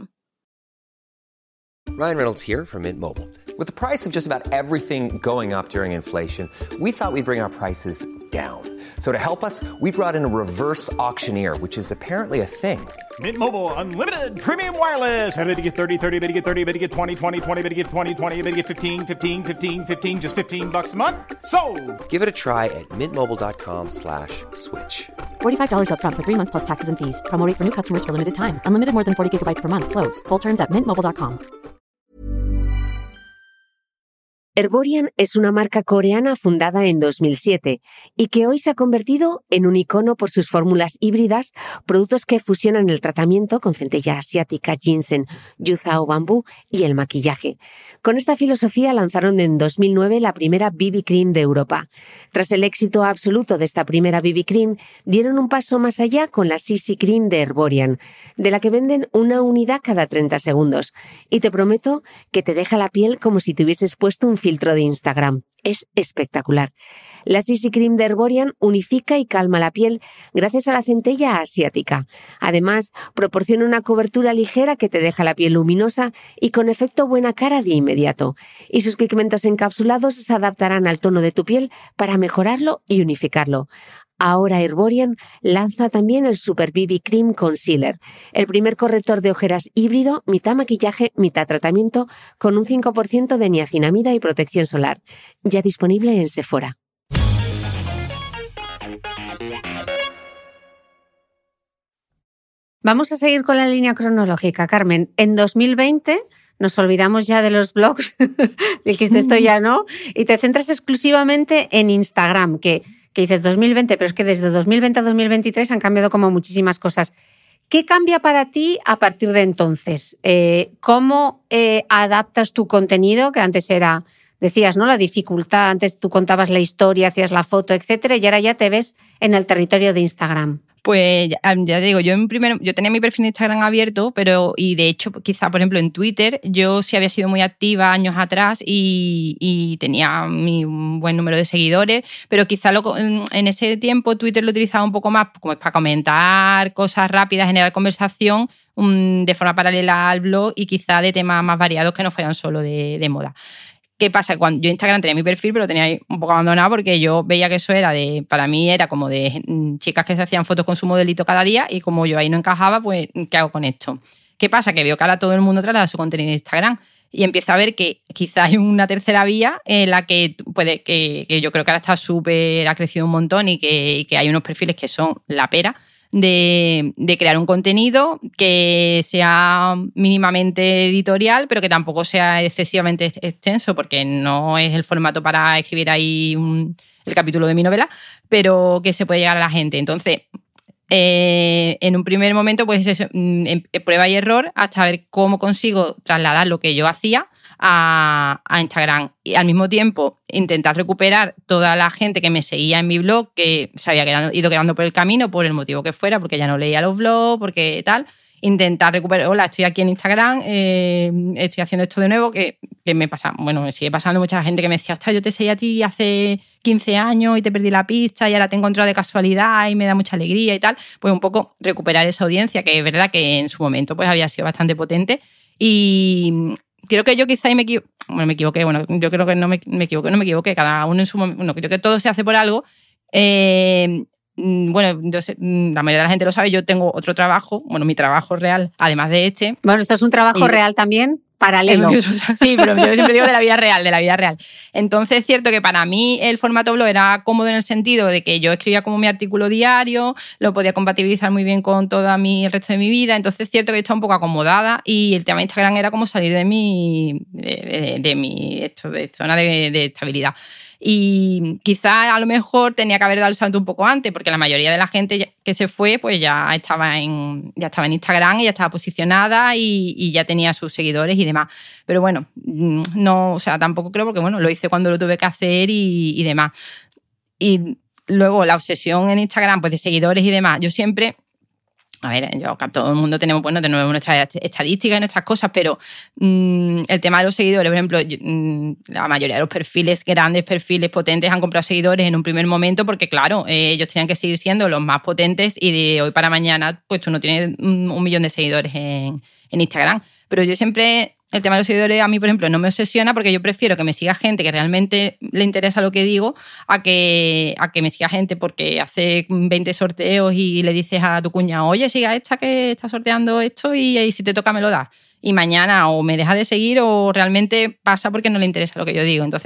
Ryan Reynolds here from Mint Mobile. With the price of just about everything going up during inflation, we thought we'd bring our prices down. So to help us, we brought in a reverse auctioneer, which is apparently a thing. Mint Mobile Unlimited Premium Wireless. How to get 30, 30, bit to get 30, bit to get 20, 20, 20, bit to get 20, 20, bit to get 15, 15, 15, 15, just $15 a month? Sold! Give it a try at mintmobile.com/switch. $45 up front for 3 months plus taxes and fees. Promo rate for new customers for limited time. Unlimited more than 40 gigabytes per month. Slows full terms at mintmobile.com. Herborian es una marca coreana fundada en 2007 y que hoy se ha convertido en un icono por sus fórmulas híbridas, productos que fusionan el tratamiento con centella asiática, ginseng, yuza o bambú y el maquillaje. Con esta filosofía lanzaron en 2009 la primera BB Cream de Europa. Tras el éxito absoluto de esta primera BB Cream, dieron un paso más allá con la CC Cream de Herborian, de la que venden una unidad cada 30 segundos. Y te prometo que te deja la piel como si te hubieses puesto un filtro de Instagram. Es espectacular. La CC Cream de Herborian unifica y calma la piel gracias a la centella asiática. Además, proporciona una cobertura ligera que te deja la piel luminosa y con efecto buena cara de inmediato. Y sus pigmentos encapsulados se adaptarán al tono de tu piel para mejorarlo y unificarlo. Ahora Herborian lanza también el Super BB Cream Concealer, el primer corrector de ojeras híbrido, mitad maquillaje, mitad tratamiento, con un 5% de niacinamida y protección solar. Ya disponible en Sephora. Vamos a seguir con la línea cronológica, Carmen. En 2020 nos olvidamos ya de los blogs, dijiste esto ya no, y te centras exclusivamente en Instagram, que dices 2020, pero es que desde 2020 a 2023 han cambiado como muchísimas cosas. ¿Qué cambia para ti a partir de entonces? ¿Cómo adaptas tu contenido? Que antes era, decías, ¿no? La dificultad, antes tú contabas la historia, hacías la foto, etcétera, y ahora ya te ves en el territorio de Instagram. Pues ya te digo, yo tenía mi perfil de Instagram abierto, y de hecho, quizá, por ejemplo, en Twitter, yo sí había sido muy activa años atrás y tenía un buen número de seguidores, pero quizá en ese tiempo Twitter lo utilizaba un poco más como para comentar cosas rápidas, generar conversación de forma paralela al blog y quizá de temas más variados que no fueran solo de moda. ¿Qué pasa? Cuando yo Instagram tenía mi perfil, pero lo tenía ahí un poco abandonado porque yo veía que eso para mí era como de chicas que se hacían fotos con su modelito cada día y como yo ahí no encajaba, pues ¿qué hago con esto? ¿Qué pasa? Que veo que ahora todo el mundo traslada su contenido en Instagram y empiezo a ver que quizás hay una tercera vía en la que puede que yo creo que ahora ha crecido un montón y que hay unos perfiles que son la pera, de crear un contenido que sea mínimamente editorial, pero que tampoco sea excesivamente extenso, porque no es el formato para escribir ahí el capítulo de mi novela, pero que se puede llegar a la gente. Entonces, en un primer momento, pues eso, prueba y error hasta ver cómo consigo trasladar lo que yo hacía a Instagram y al mismo tiempo intentar recuperar toda la gente que me seguía en mi blog, que se había ido quedando por el camino por el motivo que fuera, porque ya no leía los blogs, porque tal. Intentar recuperar, hola, estoy aquí en Instagram, estoy haciendo esto de nuevo, que me pasa, bueno, me sigue pasando mucha gente que me decía, ostras, yo te seguí a ti hace 15 años y te perdí la pista y ahora te he encontrado de casualidad y me da mucha alegría y tal. Pues un poco recuperar esa audiencia, que es verdad que en su momento pues había sido bastante potente y creo que yo quizá me equivoqué, bueno, yo creo que no me equivoqué, cada uno en su momento, bueno, creo que todo se hace por algo. Bueno, yo sé, la mayoría de la gente lo sabe, yo tengo otro trabajo, bueno, mi trabajo real, además de este. Bueno, esto es un trabajo real también, paralelo. Sí, pero yo siempre digo de la vida real. Entonces es cierto que para mí el formato blog era cómodo en el sentido de que yo escribía como mi artículo diario, lo podía compatibilizar muy bien con todo el resto de mi vida, entonces es cierto que estaba un poco acomodada y el tema de Instagram era como salir de mi zona de estabilidad. Y quizás a lo mejor tenía que haber dado el salto un poco antes, porque la mayoría de la gente que se fue pues ya estaba en Instagram y ya estaba posicionada y ya tenía sus seguidores y demás. Pero bueno, no, o sea, tampoco creo, porque bueno, lo hice cuando lo tuve que hacer y demás. Y luego la obsesión en Instagram pues de seguidores y demás, yo siempre... A ver, todo el mundo tenemos nuestras estadísticas y nuestras cosas, pero el tema de los seguidores, por ejemplo, la mayoría de los perfiles, grandes perfiles potentes, han comprado seguidores en un primer momento porque, claro, ellos tenían que seguir siendo los más potentes y de hoy para mañana, pues tú no tienes 1 millón de seguidores en Instagram. Pero yo siempre... El tema de los seguidores a mí, por ejemplo, no me obsesiona porque yo prefiero que me siga gente que realmente le interesa lo que digo a que me siga gente porque hace 20 sorteos y le dices a tu cuñado, oye, siga esta que está sorteando esto y si te toca me lo das. Y mañana o me deja de seguir o realmente pasa porque no le interesa lo que yo digo. Entonces,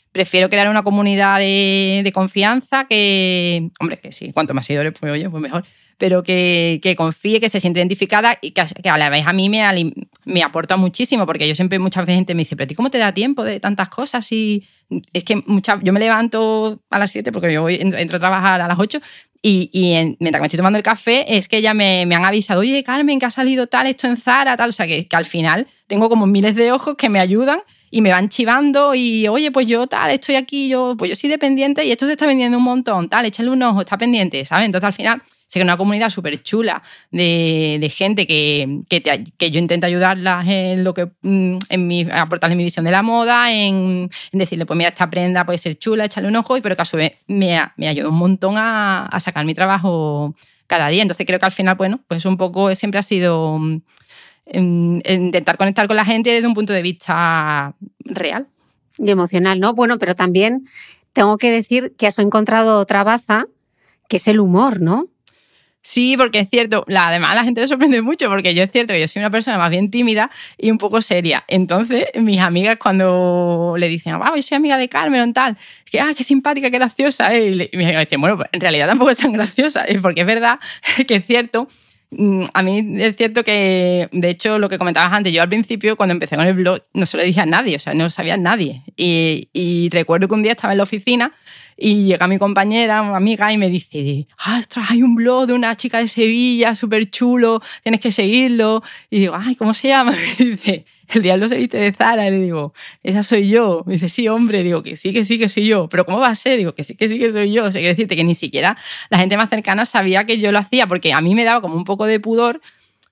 prefiero crear una comunidad de confianza que, hombre, que sí, cuanto más seguidores, pues oye, pues mejor, pero que confíe, que se siente identificada y que a la vez a mí me aporta muchísimo, porque yo siempre, muchas veces gente me dice, pero ¿a ti cómo te da tiempo de tantas cosas? Y es que yo me levanto a las 7 porque yo entro a trabajar a las 8 mientras me estoy tomando el café es que ya me han avisado, oye, Carmen, que ha salido tal, esto en Zara, tal, o sea, que al final tengo como miles de ojos que me ayudan y me van chivando y, oye, pues yo tal, estoy aquí, pues yo soy dependiente y esto se está vendiendo un montón, tal, échale un ojo, está pendiente, ¿sabes? Entonces al final sé que es una comunidad súper chula de gente que yo intento ayudarlas en lo que aportarles mi visión de la moda, en decirle, pues mira, esta prenda puede ser chula, échale un ojo, pero que a su vez me ayuda un montón a sacar mi trabajo cada día. Entonces creo que al final, bueno, pues un poco siempre ha sido intentar conectar con la gente desde un punto de vista real. Y emocional, ¿no? Bueno, pero también tengo que decir que has encontrado otra baza, que es el humor, ¿no? Sí, porque es cierto, además a la gente le sorprende mucho porque yo es cierto que yo soy una persona más bien tímida y un poco seria. Entonces, mis amigas cuando le dicen, yo soy amiga de Carmen o tal, que qué simpática, qué graciosa, y mis amigas dicen, bueno, pues en realidad tampoco es tan graciosa, porque es verdad que es cierto. A mí es cierto que, de hecho, lo que comentabas antes, yo al principio, cuando empecé con el blog, no se lo dije a nadie, o sea, no lo sabía nadie. Y recuerdo que un día estaba en la oficina y llega mi compañera, una amiga, y me dice, ostras, hay un blog de una chica de Sevilla, súper chulo, tienes que seguirlo. Y digo, ¿cómo se llama? Y me dice, El diablo se viste de Zara. Y le digo, esa soy yo. Me dice, sí, hombre. Digo, que sí, que soy yo. ¿Pero cómo va a ser? Digo, que sí, que soy yo. O sea, quiero decirte que ni siquiera la gente más cercana sabía que yo lo hacía, porque a mí me daba como un poco de pudor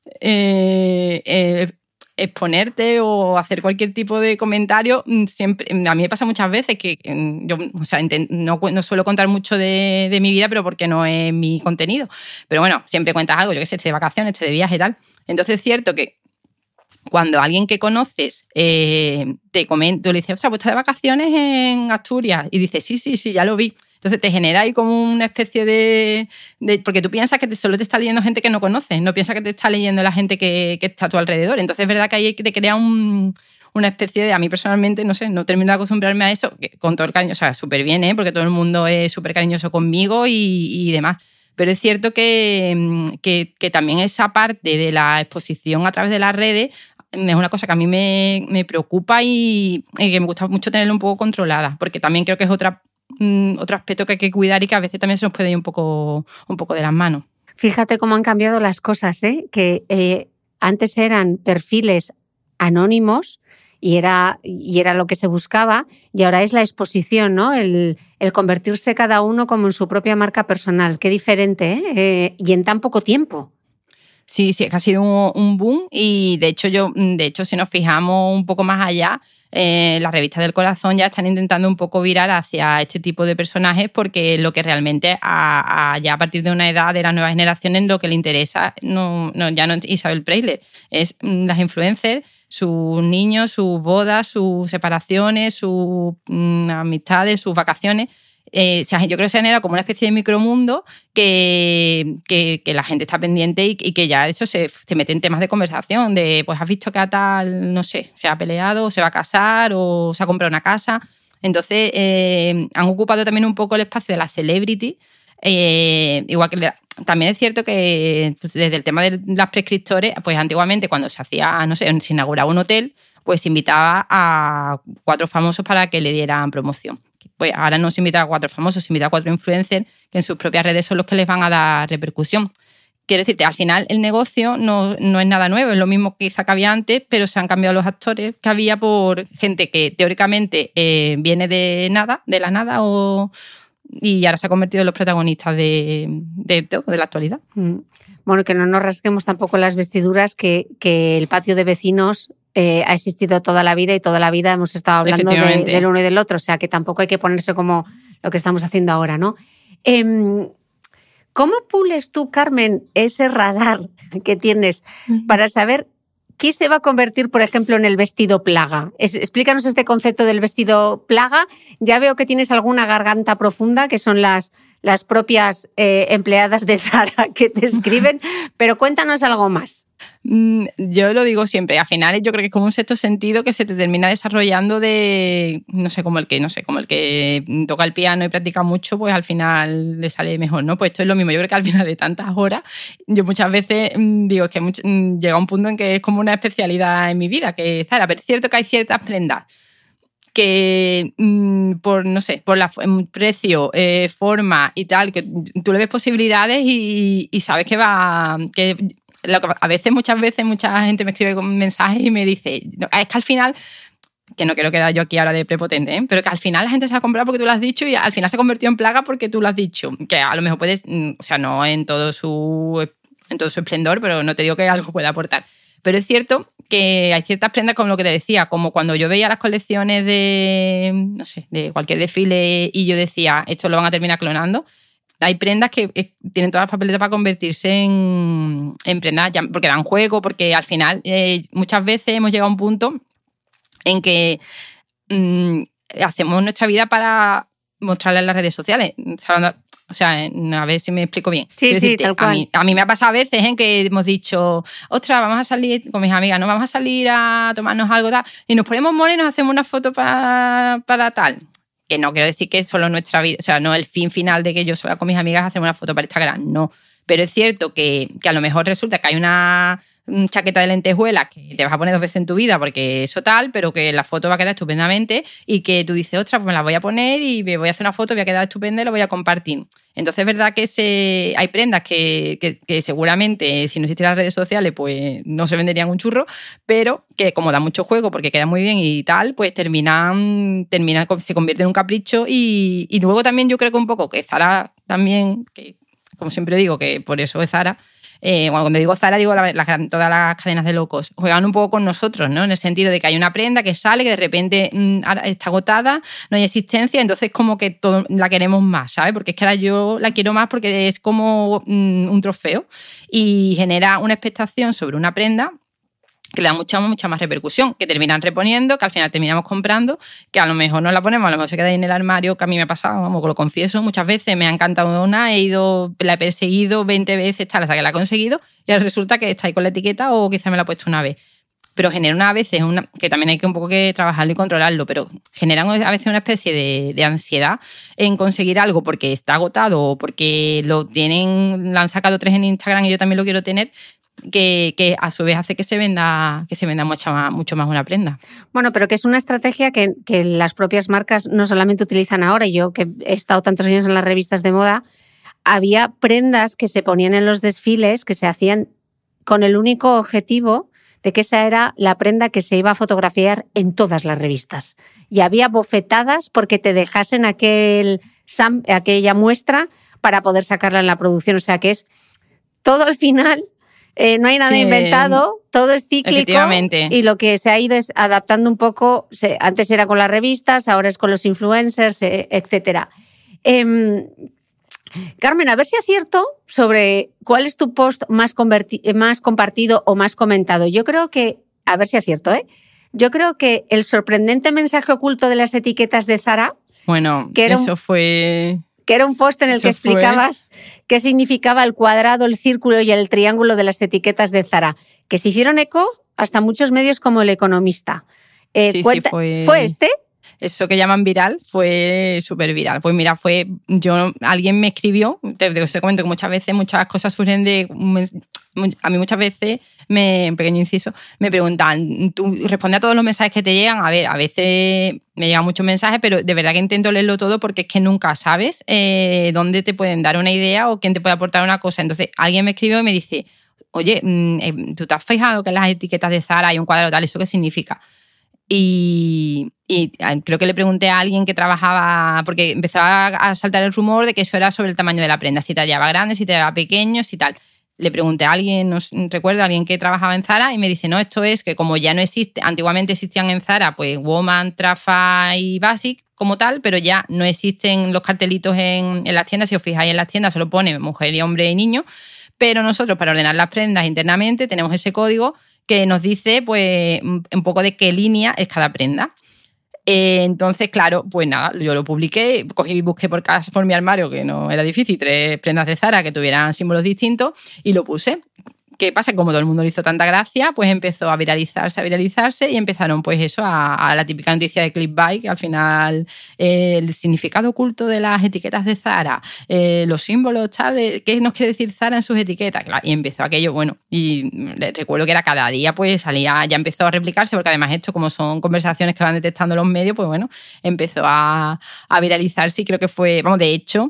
exponerte o hacer cualquier tipo de comentario. Siempre, a mí me pasa muchas veces que yo, o sea, no suelo contar mucho de mi vida, pero porque no es mi contenido. Pero bueno, siempre cuentas algo, yo qué sé, de vacaciones, de viaje y tal. Entonces es cierto que cuando alguien que conoces te comenta, tú le dices, o sea, pues estás de vacaciones en Asturias, y dices, sí, ya lo vi. Entonces te genera ahí como una especie de porque tú piensas que solo te está leyendo gente que no conoces, no piensas que te está leyendo la gente que está a tu alrededor. Entonces es verdad que ahí te crea una especie de, a mí personalmente, no sé, no termino de acostumbrarme a eso, con todo el cariño, o sea, súper bien, porque todo el mundo es súper cariñoso conmigo y demás. Pero es cierto que también esa parte de la exposición a través de las redes es una cosa que a mí me preocupa y que me gusta mucho tenerla un poco controlada, porque también creo que es otro aspecto que hay que cuidar y que a veces también se nos puede ir un poco de las manos. Fíjate cómo han cambiado las cosas, que antes eran perfiles anónimos y era lo que se buscaba, y ahora es la exposición, ¿no? El convertirse cada uno como en su propia marca personal. Qué diferente, y en tan poco tiempo. Sí, es que ha sido un boom, y de hecho si nos fijamos un poco más allá, las revistas del corazón ya están intentando un poco virar hacia este tipo de personajes, porque lo que realmente ya a partir de una edad de las nuevas generaciones lo que le interesa ya no es Isabel Preisler, es las influencers, sus niños, sus bodas, sus separaciones, sus amistades, sus vacaciones. Yo creo que se genera como una especie de micromundo que la gente está pendiente y que ya eso se mete en temas de conversación, de pues has visto que a tal, no sé, se ha peleado, o se va a casar, o se ha comprado una casa. Entonces han ocupado también un poco el espacio de la celebrity, igual que también es cierto que pues, desde el tema de las prescriptores, pues antiguamente cuando se hacía, no sé, se inauguraba un hotel, pues se invitaba a 4 famosos para que le dieran promoción. Pues ahora no se invita a 4 famosos, se invita a 4 influencers que en sus propias redes son los que les van a dar repercusión. Quiero decirte, al final el negocio no es nada nuevo, es lo mismo quizá que había antes, pero se han cambiado los actores que había por gente que teóricamente viene de la nada, y ahora se ha convertido en los protagonistas de la actualidad. Bueno, que no nos rasguemos tampoco las vestiduras, que el patio de vecinos ha existido toda la vida, y toda la vida hemos estado hablando del uno y del otro, o sea que tampoco hay que ponerse como lo que estamos haciendo ahora, ¿no? ¿Cómo pules tú, Carmen, ese radar que tienes para saber qué se va a convertir, por ejemplo, en el vestido plaga? Explícanos este concepto del vestido plaga. Ya veo que tienes alguna garganta profunda, que son las propias empleadas de Zara que te escriben, pero cuéntanos algo más. Yo lo digo siempre, al final yo creo que es como un sexto sentido que se te termina desarrollando de, como el que toca el piano y practica mucho, pues al final le sale mejor, ¿no? Pues esto es lo mismo, yo creo que al final de tantas horas, yo muchas veces digo, es que llega un punto en que es como una especialidad en mi vida, que Zara, pero es cierto que hay ciertas prendas que por la precio, forma y tal, que tú le ves posibilidades y sabes que muchas veces mucha gente me escribe con mensajes y me dice, es que al final, que no quiero quedar yo aquí ahora de prepotente, pero que al final la gente se ha comprado porque tú lo has dicho y al final se ha convertido en plaga porque tú lo has dicho, que a lo mejor puedes, o sea, no en todo su esplendor, pero no te digo que algo pueda aportar. Pero es cierto que hay ciertas prendas, como lo que te decía, como cuando yo veía las colecciones de cualquier desfile y yo decía, esto lo van a terminar clonando. Hay prendas que tienen todas las papeletas para convertirse en prendas, porque dan juego, porque al final muchas veces hemos llegado a un punto en que hacemos nuestra vida para mostrarla en las redes sociales. O sea, a ver si me explico bien. Sí, tal cual. A mí me ha pasado a veces en que hemos dicho, ostras, vamos a salir con mis amigas, ¿no? Vamos a salir a tomarnos algo, tal, y nos ponemos monos y nos hacemos una foto para tal. Que no quiero decir que es solo nuestra vida, o sea, no el fin final de que yo sola con mis amigas hacemos una foto para Instagram, no. Pero es cierto que a lo mejor resulta que hay una chaqueta de lentejuelas que te vas a poner 2 veces en tu vida porque eso tal, pero que la foto va a quedar estupendamente y que tú dices, ostras, pues me la voy a poner y me voy a hacer una foto, voy a quedar estupenda y lo voy a compartir. Entonces es verdad que hay prendas que seguramente si no existieran las redes sociales pues no se venderían un churro, pero que como da mucho juego porque queda muy bien y tal, pues se convierte en un capricho y luego también yo creo que un poco que Zara también, que como siempre digo que por eso es Zara, cuando digo Zara digo todas las cadenas de low cost, juegan un poco con nosotros, ¿no? En el sentido de que hay una prenda que sale, que de repente está agotada, no hay existencia, entonces como que la queremos más, ¿sabes? Porque es que ahora yo la quiero más porque es como un trofeo y genera una expectación sobre una prenda que le da mucha más repercusión, que terminan reponiendo, que al final terminamos comprando, que a lo mejor no la ponemos, a lo mejor se queda ahí en el armario, que a mí me ha pasado, vamos, lo confieso, muchas veces me ha encantado una, la he perseguido 20 veces tal, hasta que la he conseguido, y ahora resulta que está ahí con la etiqueta o quizá me la he puesto una vez. Pero genera a veces que también hay que un poco que trabajarlo y controlarlo, pero generan a veces una especie de ansiedad en conseguir algo porque está agotado o porque lo han sacado 3 en Instagram y yo también lo quiero tener, que a su vez hace que se venda mucho más una prenda. Bueno, pero que es una estrategia que las propias marcas no solamente utilizan ahora. Yo que he estado tantos años en las revistas de moda, había prendas que se ponían en los desfiles que se hacían con el único objetivo de que esa era la prenda que se iba a fotografiar en todas las revistas. Y había bofetadas porque te dejasen aquella muestra para poder sacarla en la producción. O sea que es todo al final... no hay nada inventado, todo es cíclico y lo que se ha ido es adaptando un poco, antes era con las revistas, ahora es con los influencers, etcétera. Carmen, a ver si acierto sobre cuál es tu post más compartido o más comentado. Yo creo que, a ver si acierto, yo creo que el sorprendente mensaje oculto de las etiquetas de Zara... Bueno, que era un post en el que explicabas qué significaba el cuadrado, el círculo y el triángulo de las etiquetas de Zara, que se hicieron eco hasta muchos medios como El Economista. ¿Fue este? Eso que llaman viral fue súper viral. Pues mira, alguien me escribió, te comento que muchas veces muchas cosas surgen a mí muchas veces, un pequeño inciso, me preguntan, ¿tú respondes a todos los mensajes que te llegan? A ver, a veces me llegan muchos mensajes, pero de verdad que intento leerlo todo porque es que nunca sabes dónde te pueden dar una idea o quién te puede aportar una cosa. Entonces alguien me escribió y me dice, oye, ¿tú te has fijado que en las etiquetas de Zara hay un cuadrado tal? ¿Eso qué significa? Y creo que le pregunté a alguien que trabajaba, porque empezaba a saltar el rumor de que eso era sobre el tamaño de la prenda, si te llevaba grande, si te llevaba pequeño, si tal. Le pregunté a alguien, no recuerdo, a alguien que trabajaba en Zara y me dice, no, esto es que como ya no existe, antiguamente existían en Zara pues Woman, Trafa y Basic como tal, pero ya no existen los cartelitos en las tiendas. Si os fijáis en las tiendas solo pone mujer y hombre y niño, pero nosotros para ordenar las prendas internamente tenemos ese código que nos dice pues un poco de qué línea es cada prenda. Entonces, claro, pues nada, yo lo publiqué, cogí y busqué por mi armario, que no era difícil, 3 prendas de Zara que tuvieran símbolos distintos y lo puse. ¿qué pasa? Como todo el mundo le hizo tanta gracia, pues empezó a viralizarse y empezaron pues eso, a la típica noticia de clickbait, que al final el significado oculto de las etiquetas de Zara, los símbolos, tal, ¿qué nos quiere decir Zara en sus etiquetas? Claro, y empezó aquello, bueno, y recuerdo que era cada día, pues salía, ya empezó a replicarse, porque además esto, como son conversaciones que van detectando los medios, pues bueno, empezó a viralizarse y creo que fue, vamos, de hecho,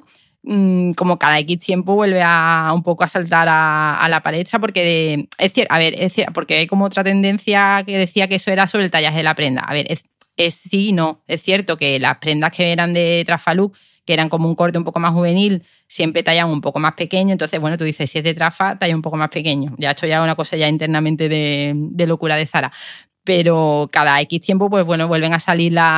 como cada X tiempo vuelve un poco a saltar a la palestra, porque es cierto, porque hay como otra tendencia que decía que eso era sobre el tallaje de la prenda. A ver, sí y no. Es cierto que las prendas que eran de Trafaluk, que eran como un corte un poco más juvenil, siempre tallan un poco más pequeño. Entonces, bueno, tú dices, si es de Trafa, talla un poco más pequeño. Ya esto ya es una cosa ya internamente de locura de Zara. Pero cada X tiempo, pues bueno, vuelve a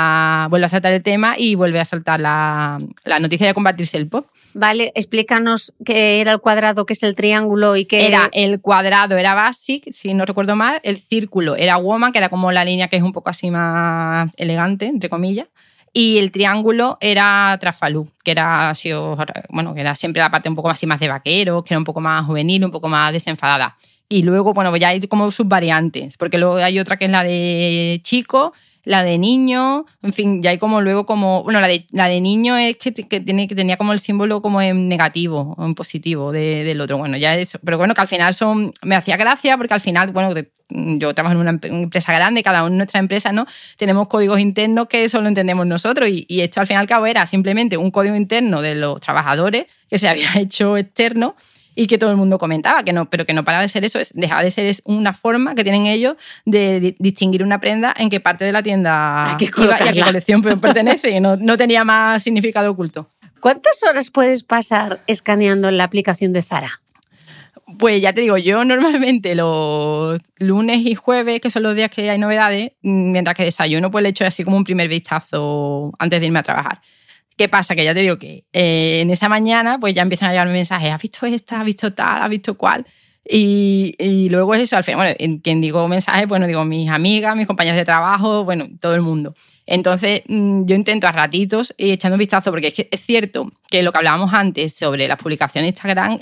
saltar el tema y vuelve a saltar la noticia de combatirse el pop. Vale, explícanos qué era el cuadrado, qué es el triángulo y qué... El cuadrado era Basic, si no recuerdo mal, el círculo era Woman, que era como la línea que es un poco así más elegante, entre comillas, y el triángulo era Trafaluk, que era siempre la parte un poco así más de vaquero, que era un poco más juvenil, un poco más desenfadada. Y luego, bueno, pues ya hay como subvariantes, porque luego hay otra que es la de chico, la de niño, en fin, ya hay como luego como... Bueno, la de niño es que tenía como el símbolo como en negativo o en positivo del otro. Bueno, ya eso. Pero bueno, que al final me hacía gracia porque al final, bueno, yo trabajo en una empresa grande, cada uno en nuestra empresa, ¿no? Tenemos códigos internos que solo entendemos nosotros y esto al fin y al cabo era simplemente un código interno de los trabajadores que se había hecho externo y que todo el mundo comentaba, pero que no paraba de ser eso, dejaba de ser una forma que tienen ellos de distinguir una prenda en qué parte de la tienda iba y a qué colección pertenece, y no tenía más significado oculto. ¿Cuántas horas puedes pasar escaneando en la aplicación de Zara? Pues ya te digo, yo normalmente los lunes y jueves, que son los días que hay novedades, mientras que desayuno, pues le echo así como un primer vistazo antes de irme a trabajar. ¿Qué pasa? Que ya te digo que en esa mañana pues ya empiezan a llegarme mensajes, ¿has visto esta? ¿Has visto tal? ¿Has visto cuál? Y luego es eso, al final, bueno, quien digo mensajes, bueno, digo mis amigas, mis compañeros de trabajo, bueno, todo el mundo. Entonces yo intento a ratitos ir echando un vistazo, porque es que es cierto que lo que hablábamos antes sobre las publicaciones de Instagram,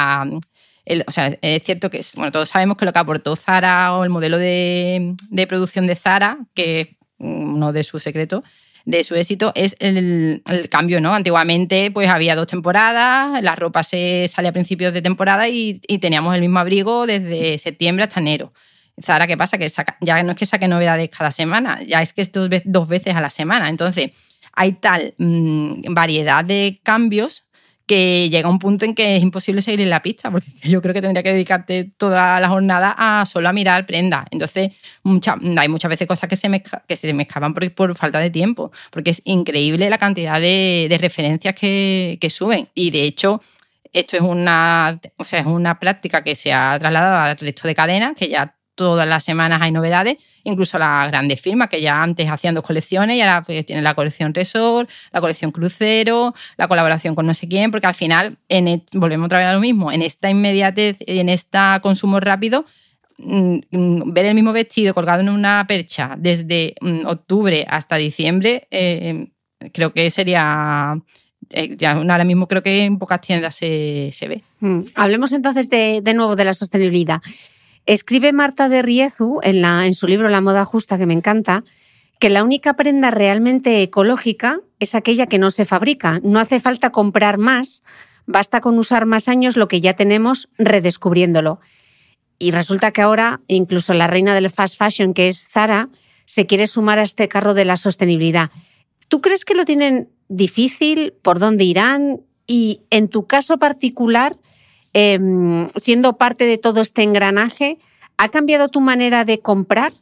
o sea, es cierto que bueno, todos sabemos que lo que aportó Zara o el modelo de producción de Zara, que es uno de sus secretos, de su éxito, es el cambio, ¿no? Antiguamente pues había 2 temporadas, la ropa se sale a principios de temporada y teníamos el mismo abrigo desde septiembre hasta enero. Zara, ¿qué pasa? Que ya no es que saque novedades cada semana, ya es que es 2 veces a la semana. Entonces hay tal variedad de cambios que llega un punto en que es imposible seguir en la pista, porque yo creo que tendría que dedicarte toda la jornada a solo a mirar prendas. Entonces, hay muchas veces cosas que se me escapan por falta de tiempo, porque es increíble la cantidad de referencias que suben. Y, de hecho, esto es una práctica que se ha trasladado al resto de cadenas, que ya todas las semanas hay novedades, incluso las grandes firmas que ya antes hacían 2 colecciones y ahora pues tienen la colección Resort, la colección Crucero, la colaboración con no sé quién, porque al final volvemos otra vez a lo mismo, en esta inmediatez y en este consumo rápido, ver el mismo vestido colgado en una percha desde octubre hasta diciembre, creo que sería... ya ahora mismo creo que en pocas tiendas se ve. Hablemos entonces de nuevo de la sostenibilidad. Escribe Marta de Riezu en su libro La moda justa, que me encanta, que la única prenda realmente ecológica es aquella que no se fabrica. No hace falta comprar más, basta con usar más años lo que ya tenemos redescubriéndolo. Y resulta que ahora incluso la reina del fast fashion, que es Zara, se quiere sumar a este carro de la sostenibilidad. ¿Tú crees que lo tienen difícil? ¿Por dónde irán? Y en tu caso particular, siendo parte de todo este engranaje, ¿ha cambiado tu manera de comprar?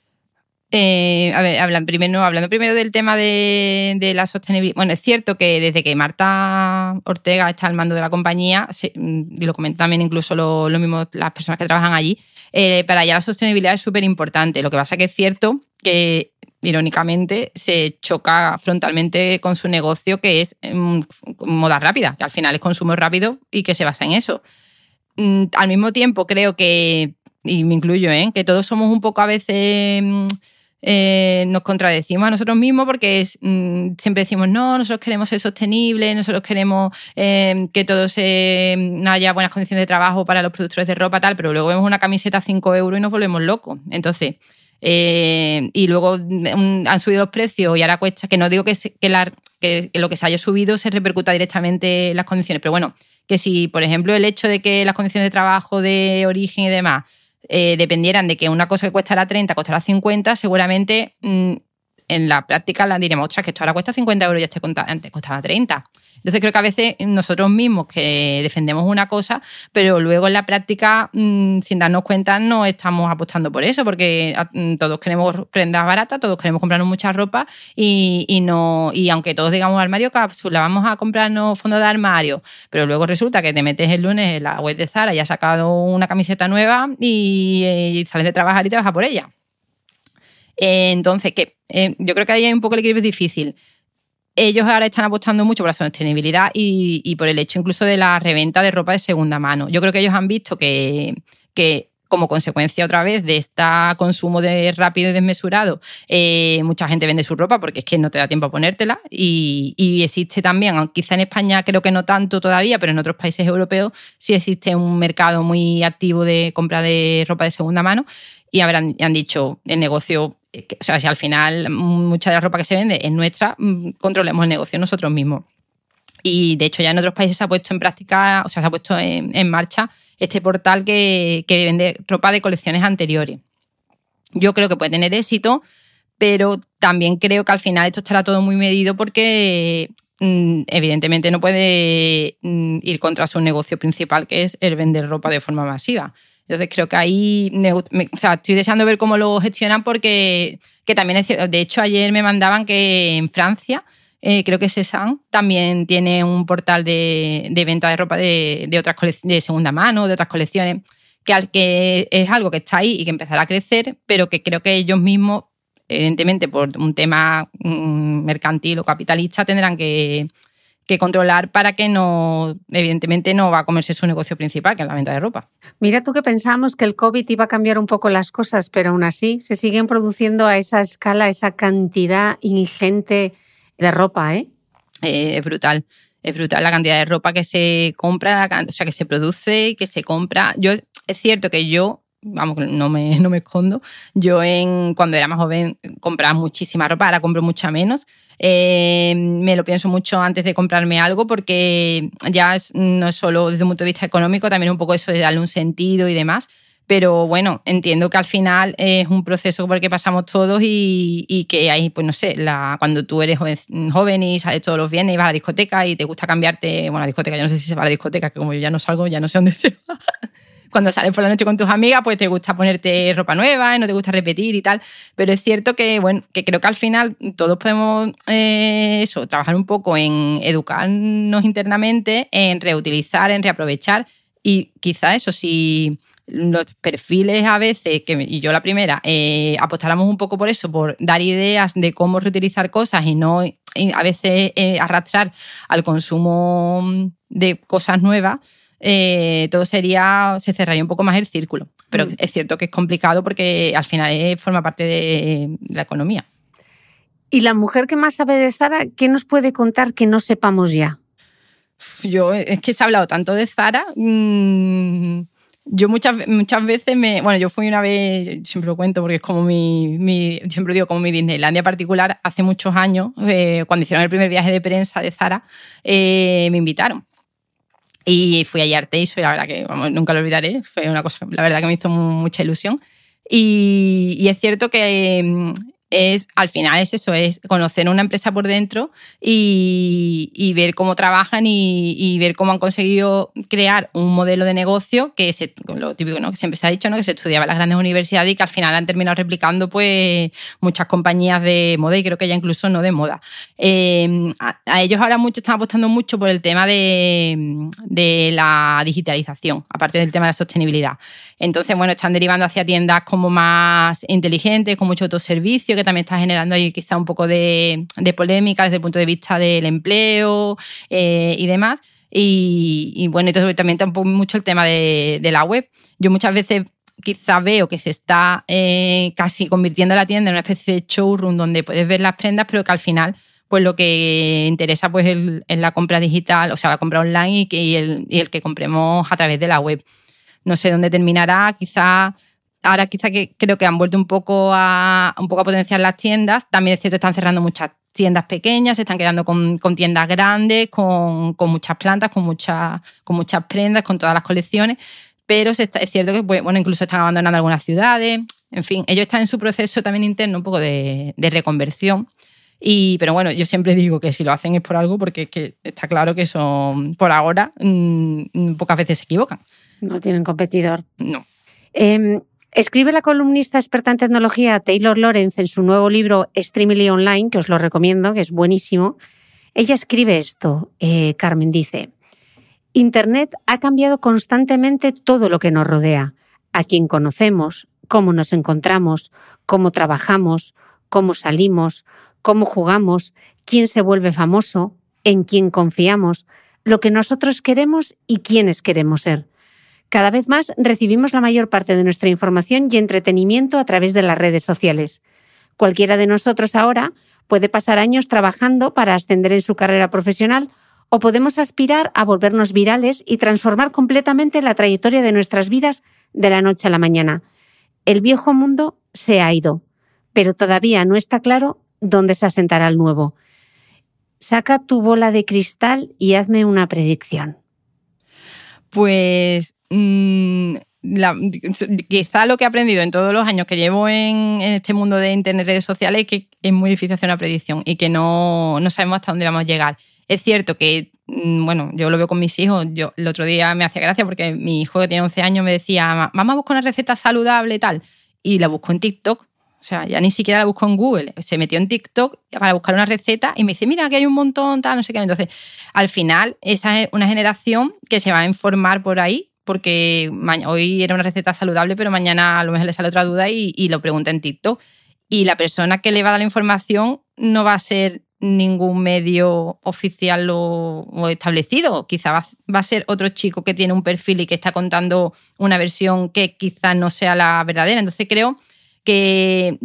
Hablando primero del tema de la sostenibilidad. Bueno, es cierto que desde que Marta Ortega está al mando de la compañía, y lo comentan también incluso lo mismo las personas que trabajan allí, para ella la sostenibilidad es súper importante. Lo que pasa que es cierto que, irónicamente, se choca frontalmente con su negocio, que es moda rápida, que al final es consumo rápido y que se basa en eso. Al mismo tiempo, creo que, y me incluyo, que todos somos un poco a veces nos contradecimos a nosotros mismos porque siempre decimos, no, nosotros queremos ser sostenibles, nosotros queremos que todos haya buenas condiciones de trabajo para los productores de ropa, tal, pero luego vemos una camiseta a 5 euros y nos volvemos locos. Entonces, y luego han subido los precios y ahora cuesta, que no digo que lo que se haya subido se repercuta directamente en las condiciones, pero bueno, que si, por ejemplo, el hecho de que las condiciones de trabajo, de origen y demás dependieran de que una cosa que costara 30 costara 50, seguramente en la práctica la diremos, ostras, que esto ahora cuesta 50 euros y antes costaba 30. Entonces creo que a veces nosotros mismos que defendemos una cosa, pero luego en la práctica, sin darnos cuenta, no estamos apostando por eso, porque todos queremos prendas baratas, todos queremos comprarnos mucha ropa y aunque todos digamos armario cápsula, vamos a comprarnos fondo de armario, pero luego resulta que te metes el lunes en la web de Zara y has sacado una camiseta nueva y sales de trabajar y te vas a por ella. Entonces, yo creo que ahí hay un poco el equilibrio difícil. Ellos ahora están apostando mucho por la sostenibilidad y por el hecho incluso de la reventa de ropa de segunda mano. Yo creo que ellos han visto que como consecuencia otra vez de este consumo de rápido y desmesurado, mucha gente vende su ropa porque es que no te da tiempo a ponértela y existe también, aunque quizá en España creo que no tanto todavía, pero en otros países europeos sí existe un mercado muy activo de compra de ropa de segunda mano y han dicho el negocio. O sea, si al final mucha de la ropa que se vende es nuestra, controlemos el negocio nosotros mismos. Y de hecho ya en otros países se ha puesto en práctica, o sea, se ha puesto en marcha este portal que vende ropa de colecciones anteriores. Yo creo que puede tener éxito, pero también creo que al final esto estará todo muy medido porque evidentemente no puede ir contra su negocio principal, que es el vender ropa de forma masiva. Entonces creo que ahí estoy deseando ver cómo lo gestionan porque que también es cierto. De hecho, ayer me mandaban que en Francia, creo que Cézanne también tiene un portal de venta de ropa de otras de segunda mano, de otras colecciones, que es algo que está ahí y que empezará a crecer, pero que creo que ellos mismos, evidentemente por un tema mercantil o capitalista, tendrán que controlar para que evidentemente no va a comerse su negocio principal, que es la venta de ropa. Mira tú que pensábamos que el COVID iba a cambiar un poco las cosas, pero aún así se siguen produciendo a esa escala, esa cantidad ingente de ropa, ¿eh? Es brutal la cantidad de ropa que se compra, o sea, que se produce y que se compra. Es cierto que vamos, no me escondo, cuando era más joven compraba muchísima ropa, ahora compro mucha menos. Me lo pienso mucho antes de comprarme algo porque ya no es solo desde un punto de vista económico, también un poco eso de darle un sentido y demás, pero bueno, entiendo que al final es un proceso por el que pasamos todos y que hay, pues no sé, cuando tú eres joven y sales todos los viernes y vas a la discoteca y te gusta cambiarte, bueno, a la discoteca, yo no sé si se va a la discoteca, que como yo ya no salgo, ya no sé dónde se va. Cuando sales por la noche con tus amigas, pues te gusta ponerte ropa nueva y no te gusta repetir y tal. Pero es cierto que, bueno, que creo que al final todos podemos trabajar un poco en educarnos internamente, en reutilizar, en reaprovechar. Y quizá eso, si los perfiles a veces, y yo la primera, apostáramos un poco por eso, por dar ideas de cómo reutilizar cosas y no a veces arrastrar al consumo de cosas nuevas, todo se cerraría un poco más el círculo. Pero es cierto que es complicado porque al final forma parte de la economía. ¿Y la mujer que más sabe de Zara, qué nos puede contar que no sepamos ya? Es que se ha hablado tanto de Zara. Yo muchas veces yo fui una vez, siempre lo cuento porque es como siempre digo como mi Disneylandia particular, hace muchos años, cuando hicieron el primer viaje de prensa de Zara, me invitaron. Y fui a Arteiso y la verdad que nunca lo olvidaré, fue una cosa, la verdad que me hizo mucha ilusión. Y es cierto que al final es eso, es conocer una empresa por dentro y ver cómo trabajan y ver cómo han conseguido crear un modelo de negocio que lo típico, ¿no? Que siempre se ha dicho, ¿no? Que se estudiaba en las grandes universidades y que al final han terminado replicando pues muchas compañías de moda y creo que ya incluso no de moda. A ellos ahora están apostando mucho por el tema de la digitalización, aparte del tema de la sostenibilidad. Entonces, bueno, están derivando hacia tiendas como más inteligentes, con mucho autoservicio, que también está generando ahí quizá un poco de polémica desde el punto de vista del empleo y demás. Y bueno, entonces también tampoco mucho el tema de la web. Yo muchas veces quizás veo que se está casi convirtiendo la tienda en una especie de showroom donde puedes ver las prendas, pero que al final pues lo que interesa pues es la compra digital, o sea, la compra online y el que compremos a través de la web. No sé dónde terminará, ahora que creo que han vuelto un poco a potenciar las tiendas. También es cierto que están cerrando muchas tiendas pequeñas, se están quedando con tiendas grandes, con muchas plantas, con muchas prendas, con todas las colecciones, pero es cierto que bueno, incluso están abandonando algunas ciudades. En fin, ellos están en su proceso también interno un poco de reconversión. Pero bueno, yo siempre digo que si lo hacen es por algo, porque es que está claro que son, por ahora, pocas veces se equivocan. No tienen competidor. No. Escribe la columnista experta en tecnología Taylor Lorenz en su nuevo libro Streamily Online, que os lo recomiendo, que es buenísimo. Ella escribe esto, Carmen dice: Internet ha cambiado constantemente todo lo que nos rodea, a quién conocemos, cómo nos encontramos, cómo trabajamos, cómo salimos, cómo jugamos, quién se vuelve famoso, en quién confiamos, lo que nosotros queremos y quiénes queremos ser. Cada vez más recibimos la mayor parte de nuestra información y entretenimiento a través de las redes sociales. Cualquiera de nosotros ahora puede pasar años trabajando para ascender en su carrera profesional o podemos aspirar a volvernos virales y transformar completamente la trayectoria de nuestras vidas de la noche a la mañana. El viejo mundo se ha ido, pero todavía no está claro dónde se asentará el nuevo. Saca tu bola de cristal y hazme una predicción. Pues quizá lo que he aprendido en todos los años que llevo en este mundo de internet y redes sociales es que es muy difícil hacer una predicción y que no sabemos hasta dónde vamos a llegar. Es cierto que, bueno, yo lo veo con mis hijos. Yo el otro día me hacía gracia porque mi hijo, que tiene 11 años, me decía: vamos a buscar una receta saludable y tal. Y la buscó en TikTok. O sea, ya ni siquiera la buscó en Google. Se metió en TikTok para buscar una receta y me dice: mira, aquí hay un montón, tal, no sé qué. Entonces, al final, esa es una generación que se va a informar por ahí, porque hoy era una receta saludable, pero mañana a lo mejor le sale otra duda y lo pregunta en TikTok. Y la persona que le va a dar la información no va a ser ningún medio oficial o establecido. Quizá va a ser otro chico que tiene un perfil y que está contando una versión que quizás no sea la verdadera. Entonces creo que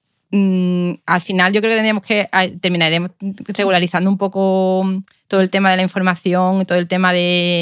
al final yo creo que terminaremos regularizando un poco todo el tema de la información, todo el tema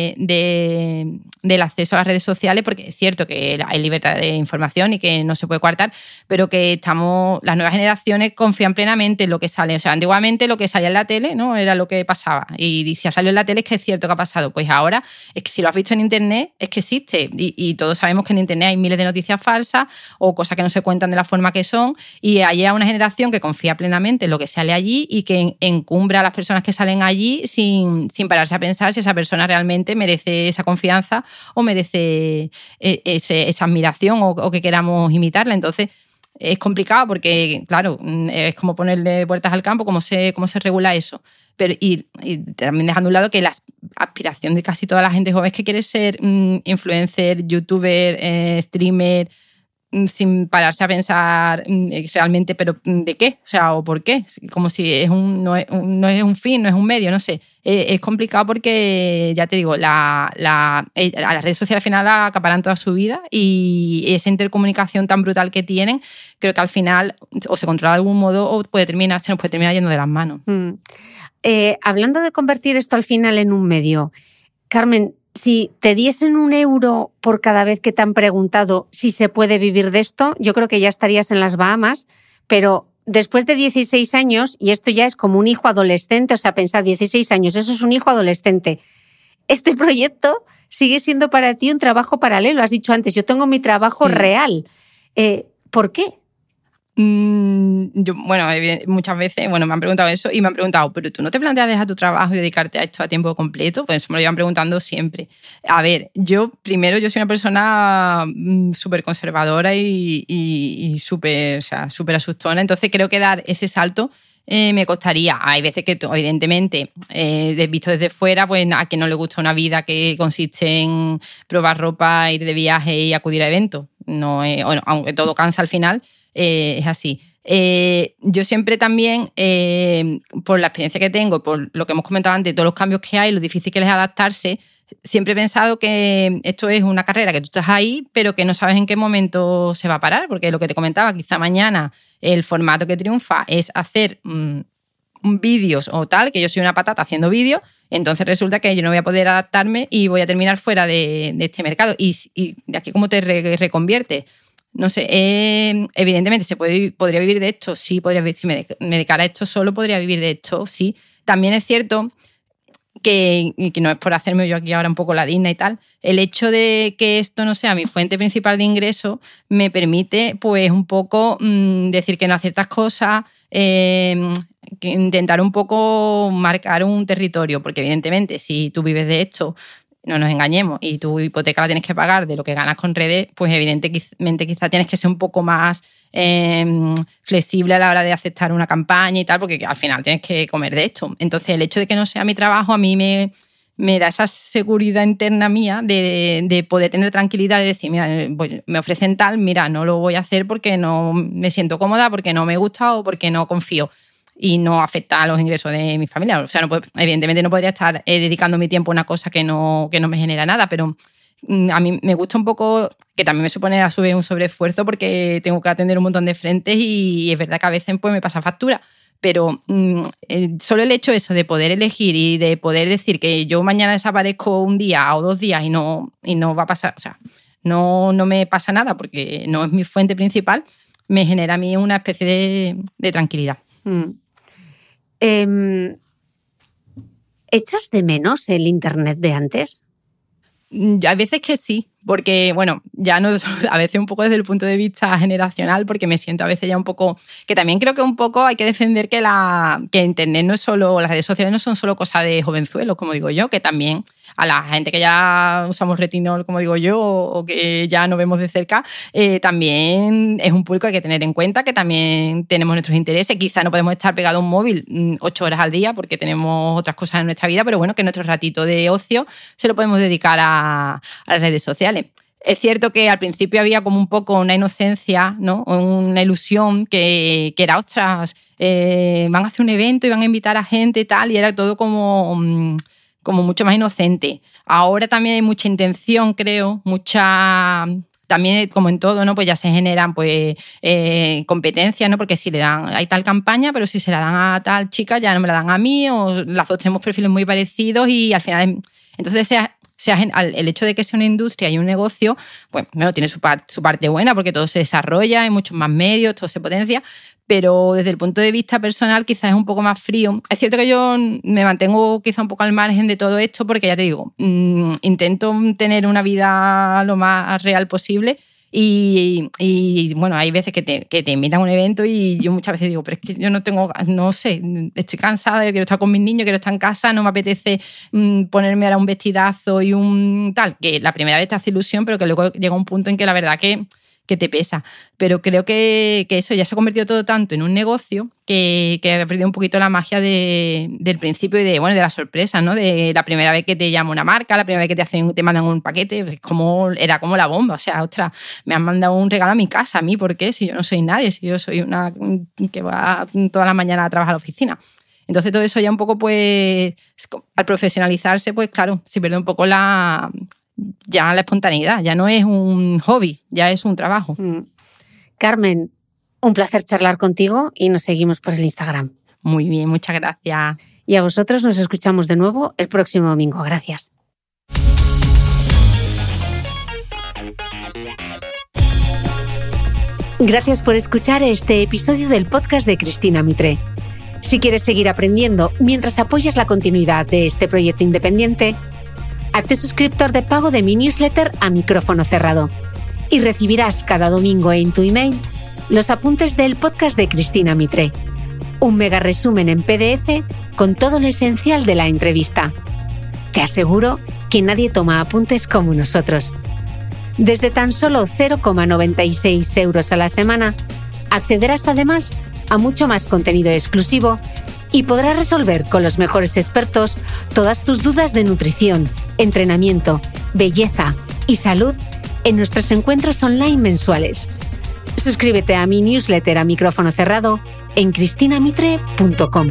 del acceso a las redes sociales, porque es cierto que hay libertad de información y que no se puede coartar, pero que las nuevas generaciones confían plenamente en lo que sale. O sea, antiguamente lo que salía en la tele, ¿no?, era lo que pasaba. Y si ha salido en la tele es que es cierto que ha pasado. Pues ahora es que si lo has visto en Internet es que existe. Y todos sabemos que en Internet hay miles de noticias falsas o cosas que no se cuentan de la forma que son. Y hay una generación que confía plenamente en lo que sale allí y que encumbra a las personas que salen allí sin pararse a pensar si esa persona realmente merece esa confianza o merece esa admiración o que queramos imitarla. Entonces es complicado porque, claro, es como ponerle puertas al campo, cómo se regula eso. Pero y también dejando a un lado que la aspiración de casi toda la gente joven es que quiere ser influencer, youtuber, streamer, sin pararse a pensar realmente, pero ¿de qué? O sea, ¿o por qué? Como si no es un fin, no es un medio, no sé. Es complicado porque, ya te digo, a las redes sociales al final acaparan toda su vida y esa intercomunicación tan brutal que tienen, creo que al final o se controla de algún modo o se nos puede terminar yendo de las manos. Hablando de convertir esto al final en un medio, Carmen, si te diesen €1 por cada vez que te han preguntado si se puede vivir de esto, yo creo que ya estarías en las Bahamas, pero después de 16 años, y esto ya es como un hijo adolescente, o sea, pensad, 16 años, eso es un hijo adolescente. Este proyecto sigue siendo para ti un trabajo paralelo. Has dicho antes, yo tengo mi trabajo real. ¿Por qué? Muchas veces me han preguntado eso y me han preguntado: ¿pero tú no te planteas dejar tu trabajo y dedicarte a esto a tiempo completo? Pues eso me lo llevan preguntando siempre. A ver, yo soy una persona súper conservadora y súper asustona, entonces creo que dar ese salto me costaría. Hay veces que, evidentemente, visto desde fuera, pues a quien no le gusta una vida que consiste en probar ropa, ir de viaje y acudir a eventos. No, aunque todo cansa al final, es así. Yo siempre también, por la experiencia que tengo, por lo que hemos comentado antes, todos los cambios que hay, lo difícil que es adaptarse, siempre he pensado que esto es una carrera que tú estás ahí, pero que no sabes en qué momento se va a parar, porque lo que te comentaba, quizá mañana el formato que triunfa es hacer vídeos o tal, que yo soy una patata haciendo vídeos, entonces resulta que yo no voy a poder adaptarme y voy a terminar fuera de este mercado. Y de aquí, ¿cómo te reconviertes? No sé, evidentemente podría vivir de esto, sí, si me dedicara a esto solo, podría vivir de esto, sí. También es cierto que no es por hacerme yo aquí ahora un poco la digna y tal, el hecho de que esto no sea mi fuente principal de ingreso me permite pues un poco decir que no a ciertas cosas, que intentar un poco marcar un territorio, porque evidentemente si tú vives de esto, no nos engañemos, y tu hipoteca la tienes que pagar de lo que ganas con redes, pues evidentemente quizá tienes que ser un poco más flexible a la hora de aceptar una campaña y tal, porque al final tienes que comer de esto. Entonces el hecho de que no sea mi trabajo a mí me da esa seguridad interna mía de poder tener tranquilidad, de decir, mira, me ofrecen tal, mira, no lo voy a hacer porque no me siento cómoda, porque no me gusta o porque no confío, y no afecta a los ingresos de mi familia. O sea, evidentemente no podría estar dedicando mi tiempo a una cosa que no me genera nada, pero a mí me gusta un poco, que también me supone a su vez un sobreesfuerzo porque tengo que atender un montón de frentes y es verdad que a veces pues, me pasa factura. Pero solo el hecho eso de poder elegir y de poder decir que yo mañana desaparezco un día o 2 días y no va a pasar, o sea, no me pasa nada porque no es mi fuente principal, me genera a mí una especie de tranquilidad. ¿Echas de menos el internet de antes? A veces que sí, porque, bueno, ya no, a veces un poco desde el punto de vista generacional, porque me siento a veces ya un poco, que también creo que un poco hay que defender que internet no es solo, las redes sociales no son solo cosa de jovenzuelos, como digo yo, que también a la gente que ya usamos retinol, como digo yo, o que ya nos vemos de cerca, también es un público que hay que tener en cuenta, que también tenemos nuestros intereses. Quizá no podemos estar pegados a un móvil 8 horas al día porque tenemos otras cosas en nuestra vida, pero bueno, que nuestro ratito de ocio se lo podemos dedicar a las redes sociales. Es cierto que al principio había como un poco una inocencia, ¿no? Una ilusión que era, ostras, van a hacer un evento y van a invitar a gente y tal, y era todo como mucho más inocente. Ahora también hay mucha intención, creo, también como en todo, ¿no? Pues ya se generan pues competencias, ¿no? Porque si le dan, hay tal campaña, pero si se la dan a tal chica ya no me la dan a mí, o las dos tenemos perfiles muy parecidos y al final, entonces el hecho de que sea una industria y un negocio, pues bueno, tiene su parte buena porque todo se desarrolla, hay muchos más medios, todo se potencia, pero desde el punto de vista personal quizás es un poco más frío. Es cierto que yo me mantengo quizá un poco al margen de todo esto porque ya te digo, intento tener una vida lo más real posible y bueno, hay veces que te invitan a un evento y yo muchas veces digo, pero es que yo no sé, estoy cansada, quiero estar con mis niños, quiero estar en casa, no me apetece ponerme ahora un vestidazo y un tal, que la primera vez te hace ilusión, pero que luego llega un punto en que la verdad que te pesa. Pero creo que eso ya se ha convertido todo tanto en un negocio que ha perdido un poquito la magia del principio y de la sorpresa, ¿no? De la primera vez que te llama una marca, la primera vez que te mandan un paquete, era como la bomba. O sea, ostras, me han mandado un regalo a mi casa. ¿A mí por qué? Si yo no soy nadie, si yo soy una que va toda la mañana a trabajar a la oficina. Entonces todo eso ya un poco, pues, al profesionalizarse, pues claro, se pierde un poco la espontaneidad, ya no es un hobby, ya es un trabajo. Carmen, un placer charlar contigo y nos seguimos por el Instagram. Muy bien, muchas gracias. Y a vosotros nos escuchamos de nuevo el próximo domingo. Gracias. Gracias por escuchar este episodio del podcast de Cristina Mitre. Si quieres seguir aprendiendo mientras apoyas la continuidad de este proyecto independiente, hazte suscriptor de pago de mi newsletter a micrófono cerrado y recibirás cada domingo en tu email los apuntes del podcast de Cristina Mitre, un mega resumen en PDF con todo lo esencial de la entrevista. Te aseguro que nadie toma apuntes como nosotros. Desde tan solo 0,96 euros a la semana, accederás además a mucho más contenido exclusivo y podrás resolver con los mejores expertos todas tus dudas de nutrición, entrenamiento, belleza y salud en nuestros encuentros online mensuales. Suscríbete a mi newsletter a micrófono cerrado en cristinamitre.com.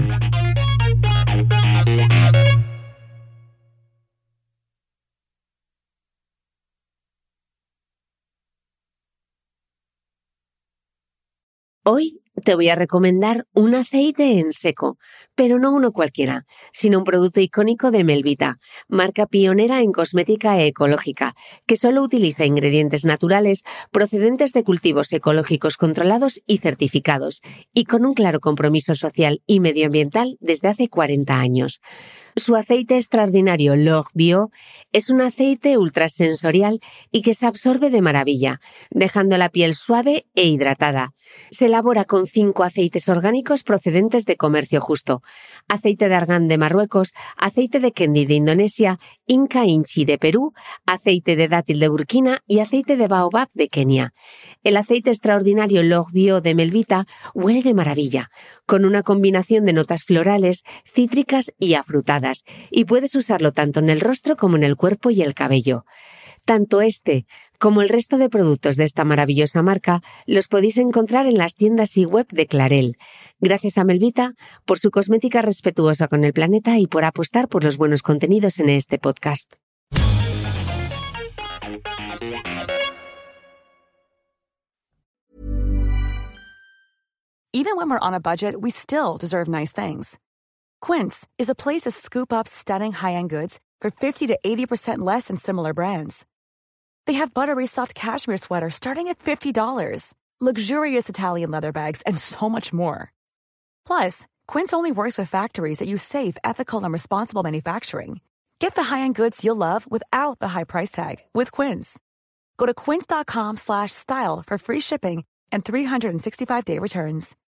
Hoy te voy a recomendar un aceite en seco, pero no uno cualquiera, sino un producto icónico de Melvita, marca pionera en cosmética ecológica, que solo utiliza ingredientes naturales procedentes de cultivos ecológicos controlados y certificados, y con un claro compromiso social y medioambiental desde hace 40 años. Su aceite extraordinario Log Bio es un aceite ultrasensorial y que se absorbe de maravilla, dejando la piel suave e hidratada. Se elabora con 5 aceites orgánicos procedentes de comercio justo: aceite de argán de Marruecos, aceite de kendi de Indonesia, Inca Inchi de Perú, aceite de dátil de Burkina y aceite de baobab de Kenia. El aceite extraordinario Log Bio de Melvita huele de maravilla, con una combinación de notas florales, cítricas y afrutadas, y puedes usarlo tanto en el rostro como en el cuerpo y el cabello. Tanto este como el resto de productos de esta maravillosa marca los podéis encontrar en las tiendas y web de Clarel. Gracias a Melvita por su cosmética respetuosa con el planeta y por apostar por los buenos contenidos en este podcast. Even when we're on a budget, we still deserve nice things. Quince is a place to scoop up stunning high-end goods for 50 to 80% less than similar brands. They have buttery soft cashmere sweaters starting at $50, luxurious Italian leather bags, and so much more. Plus, Quince only works with factories that use safe, ethical, and responsible manufacturing. Get the high-end goods you'll love without the high price tag with Quince. Go to quince.com/style for free shipping and 365-day returns.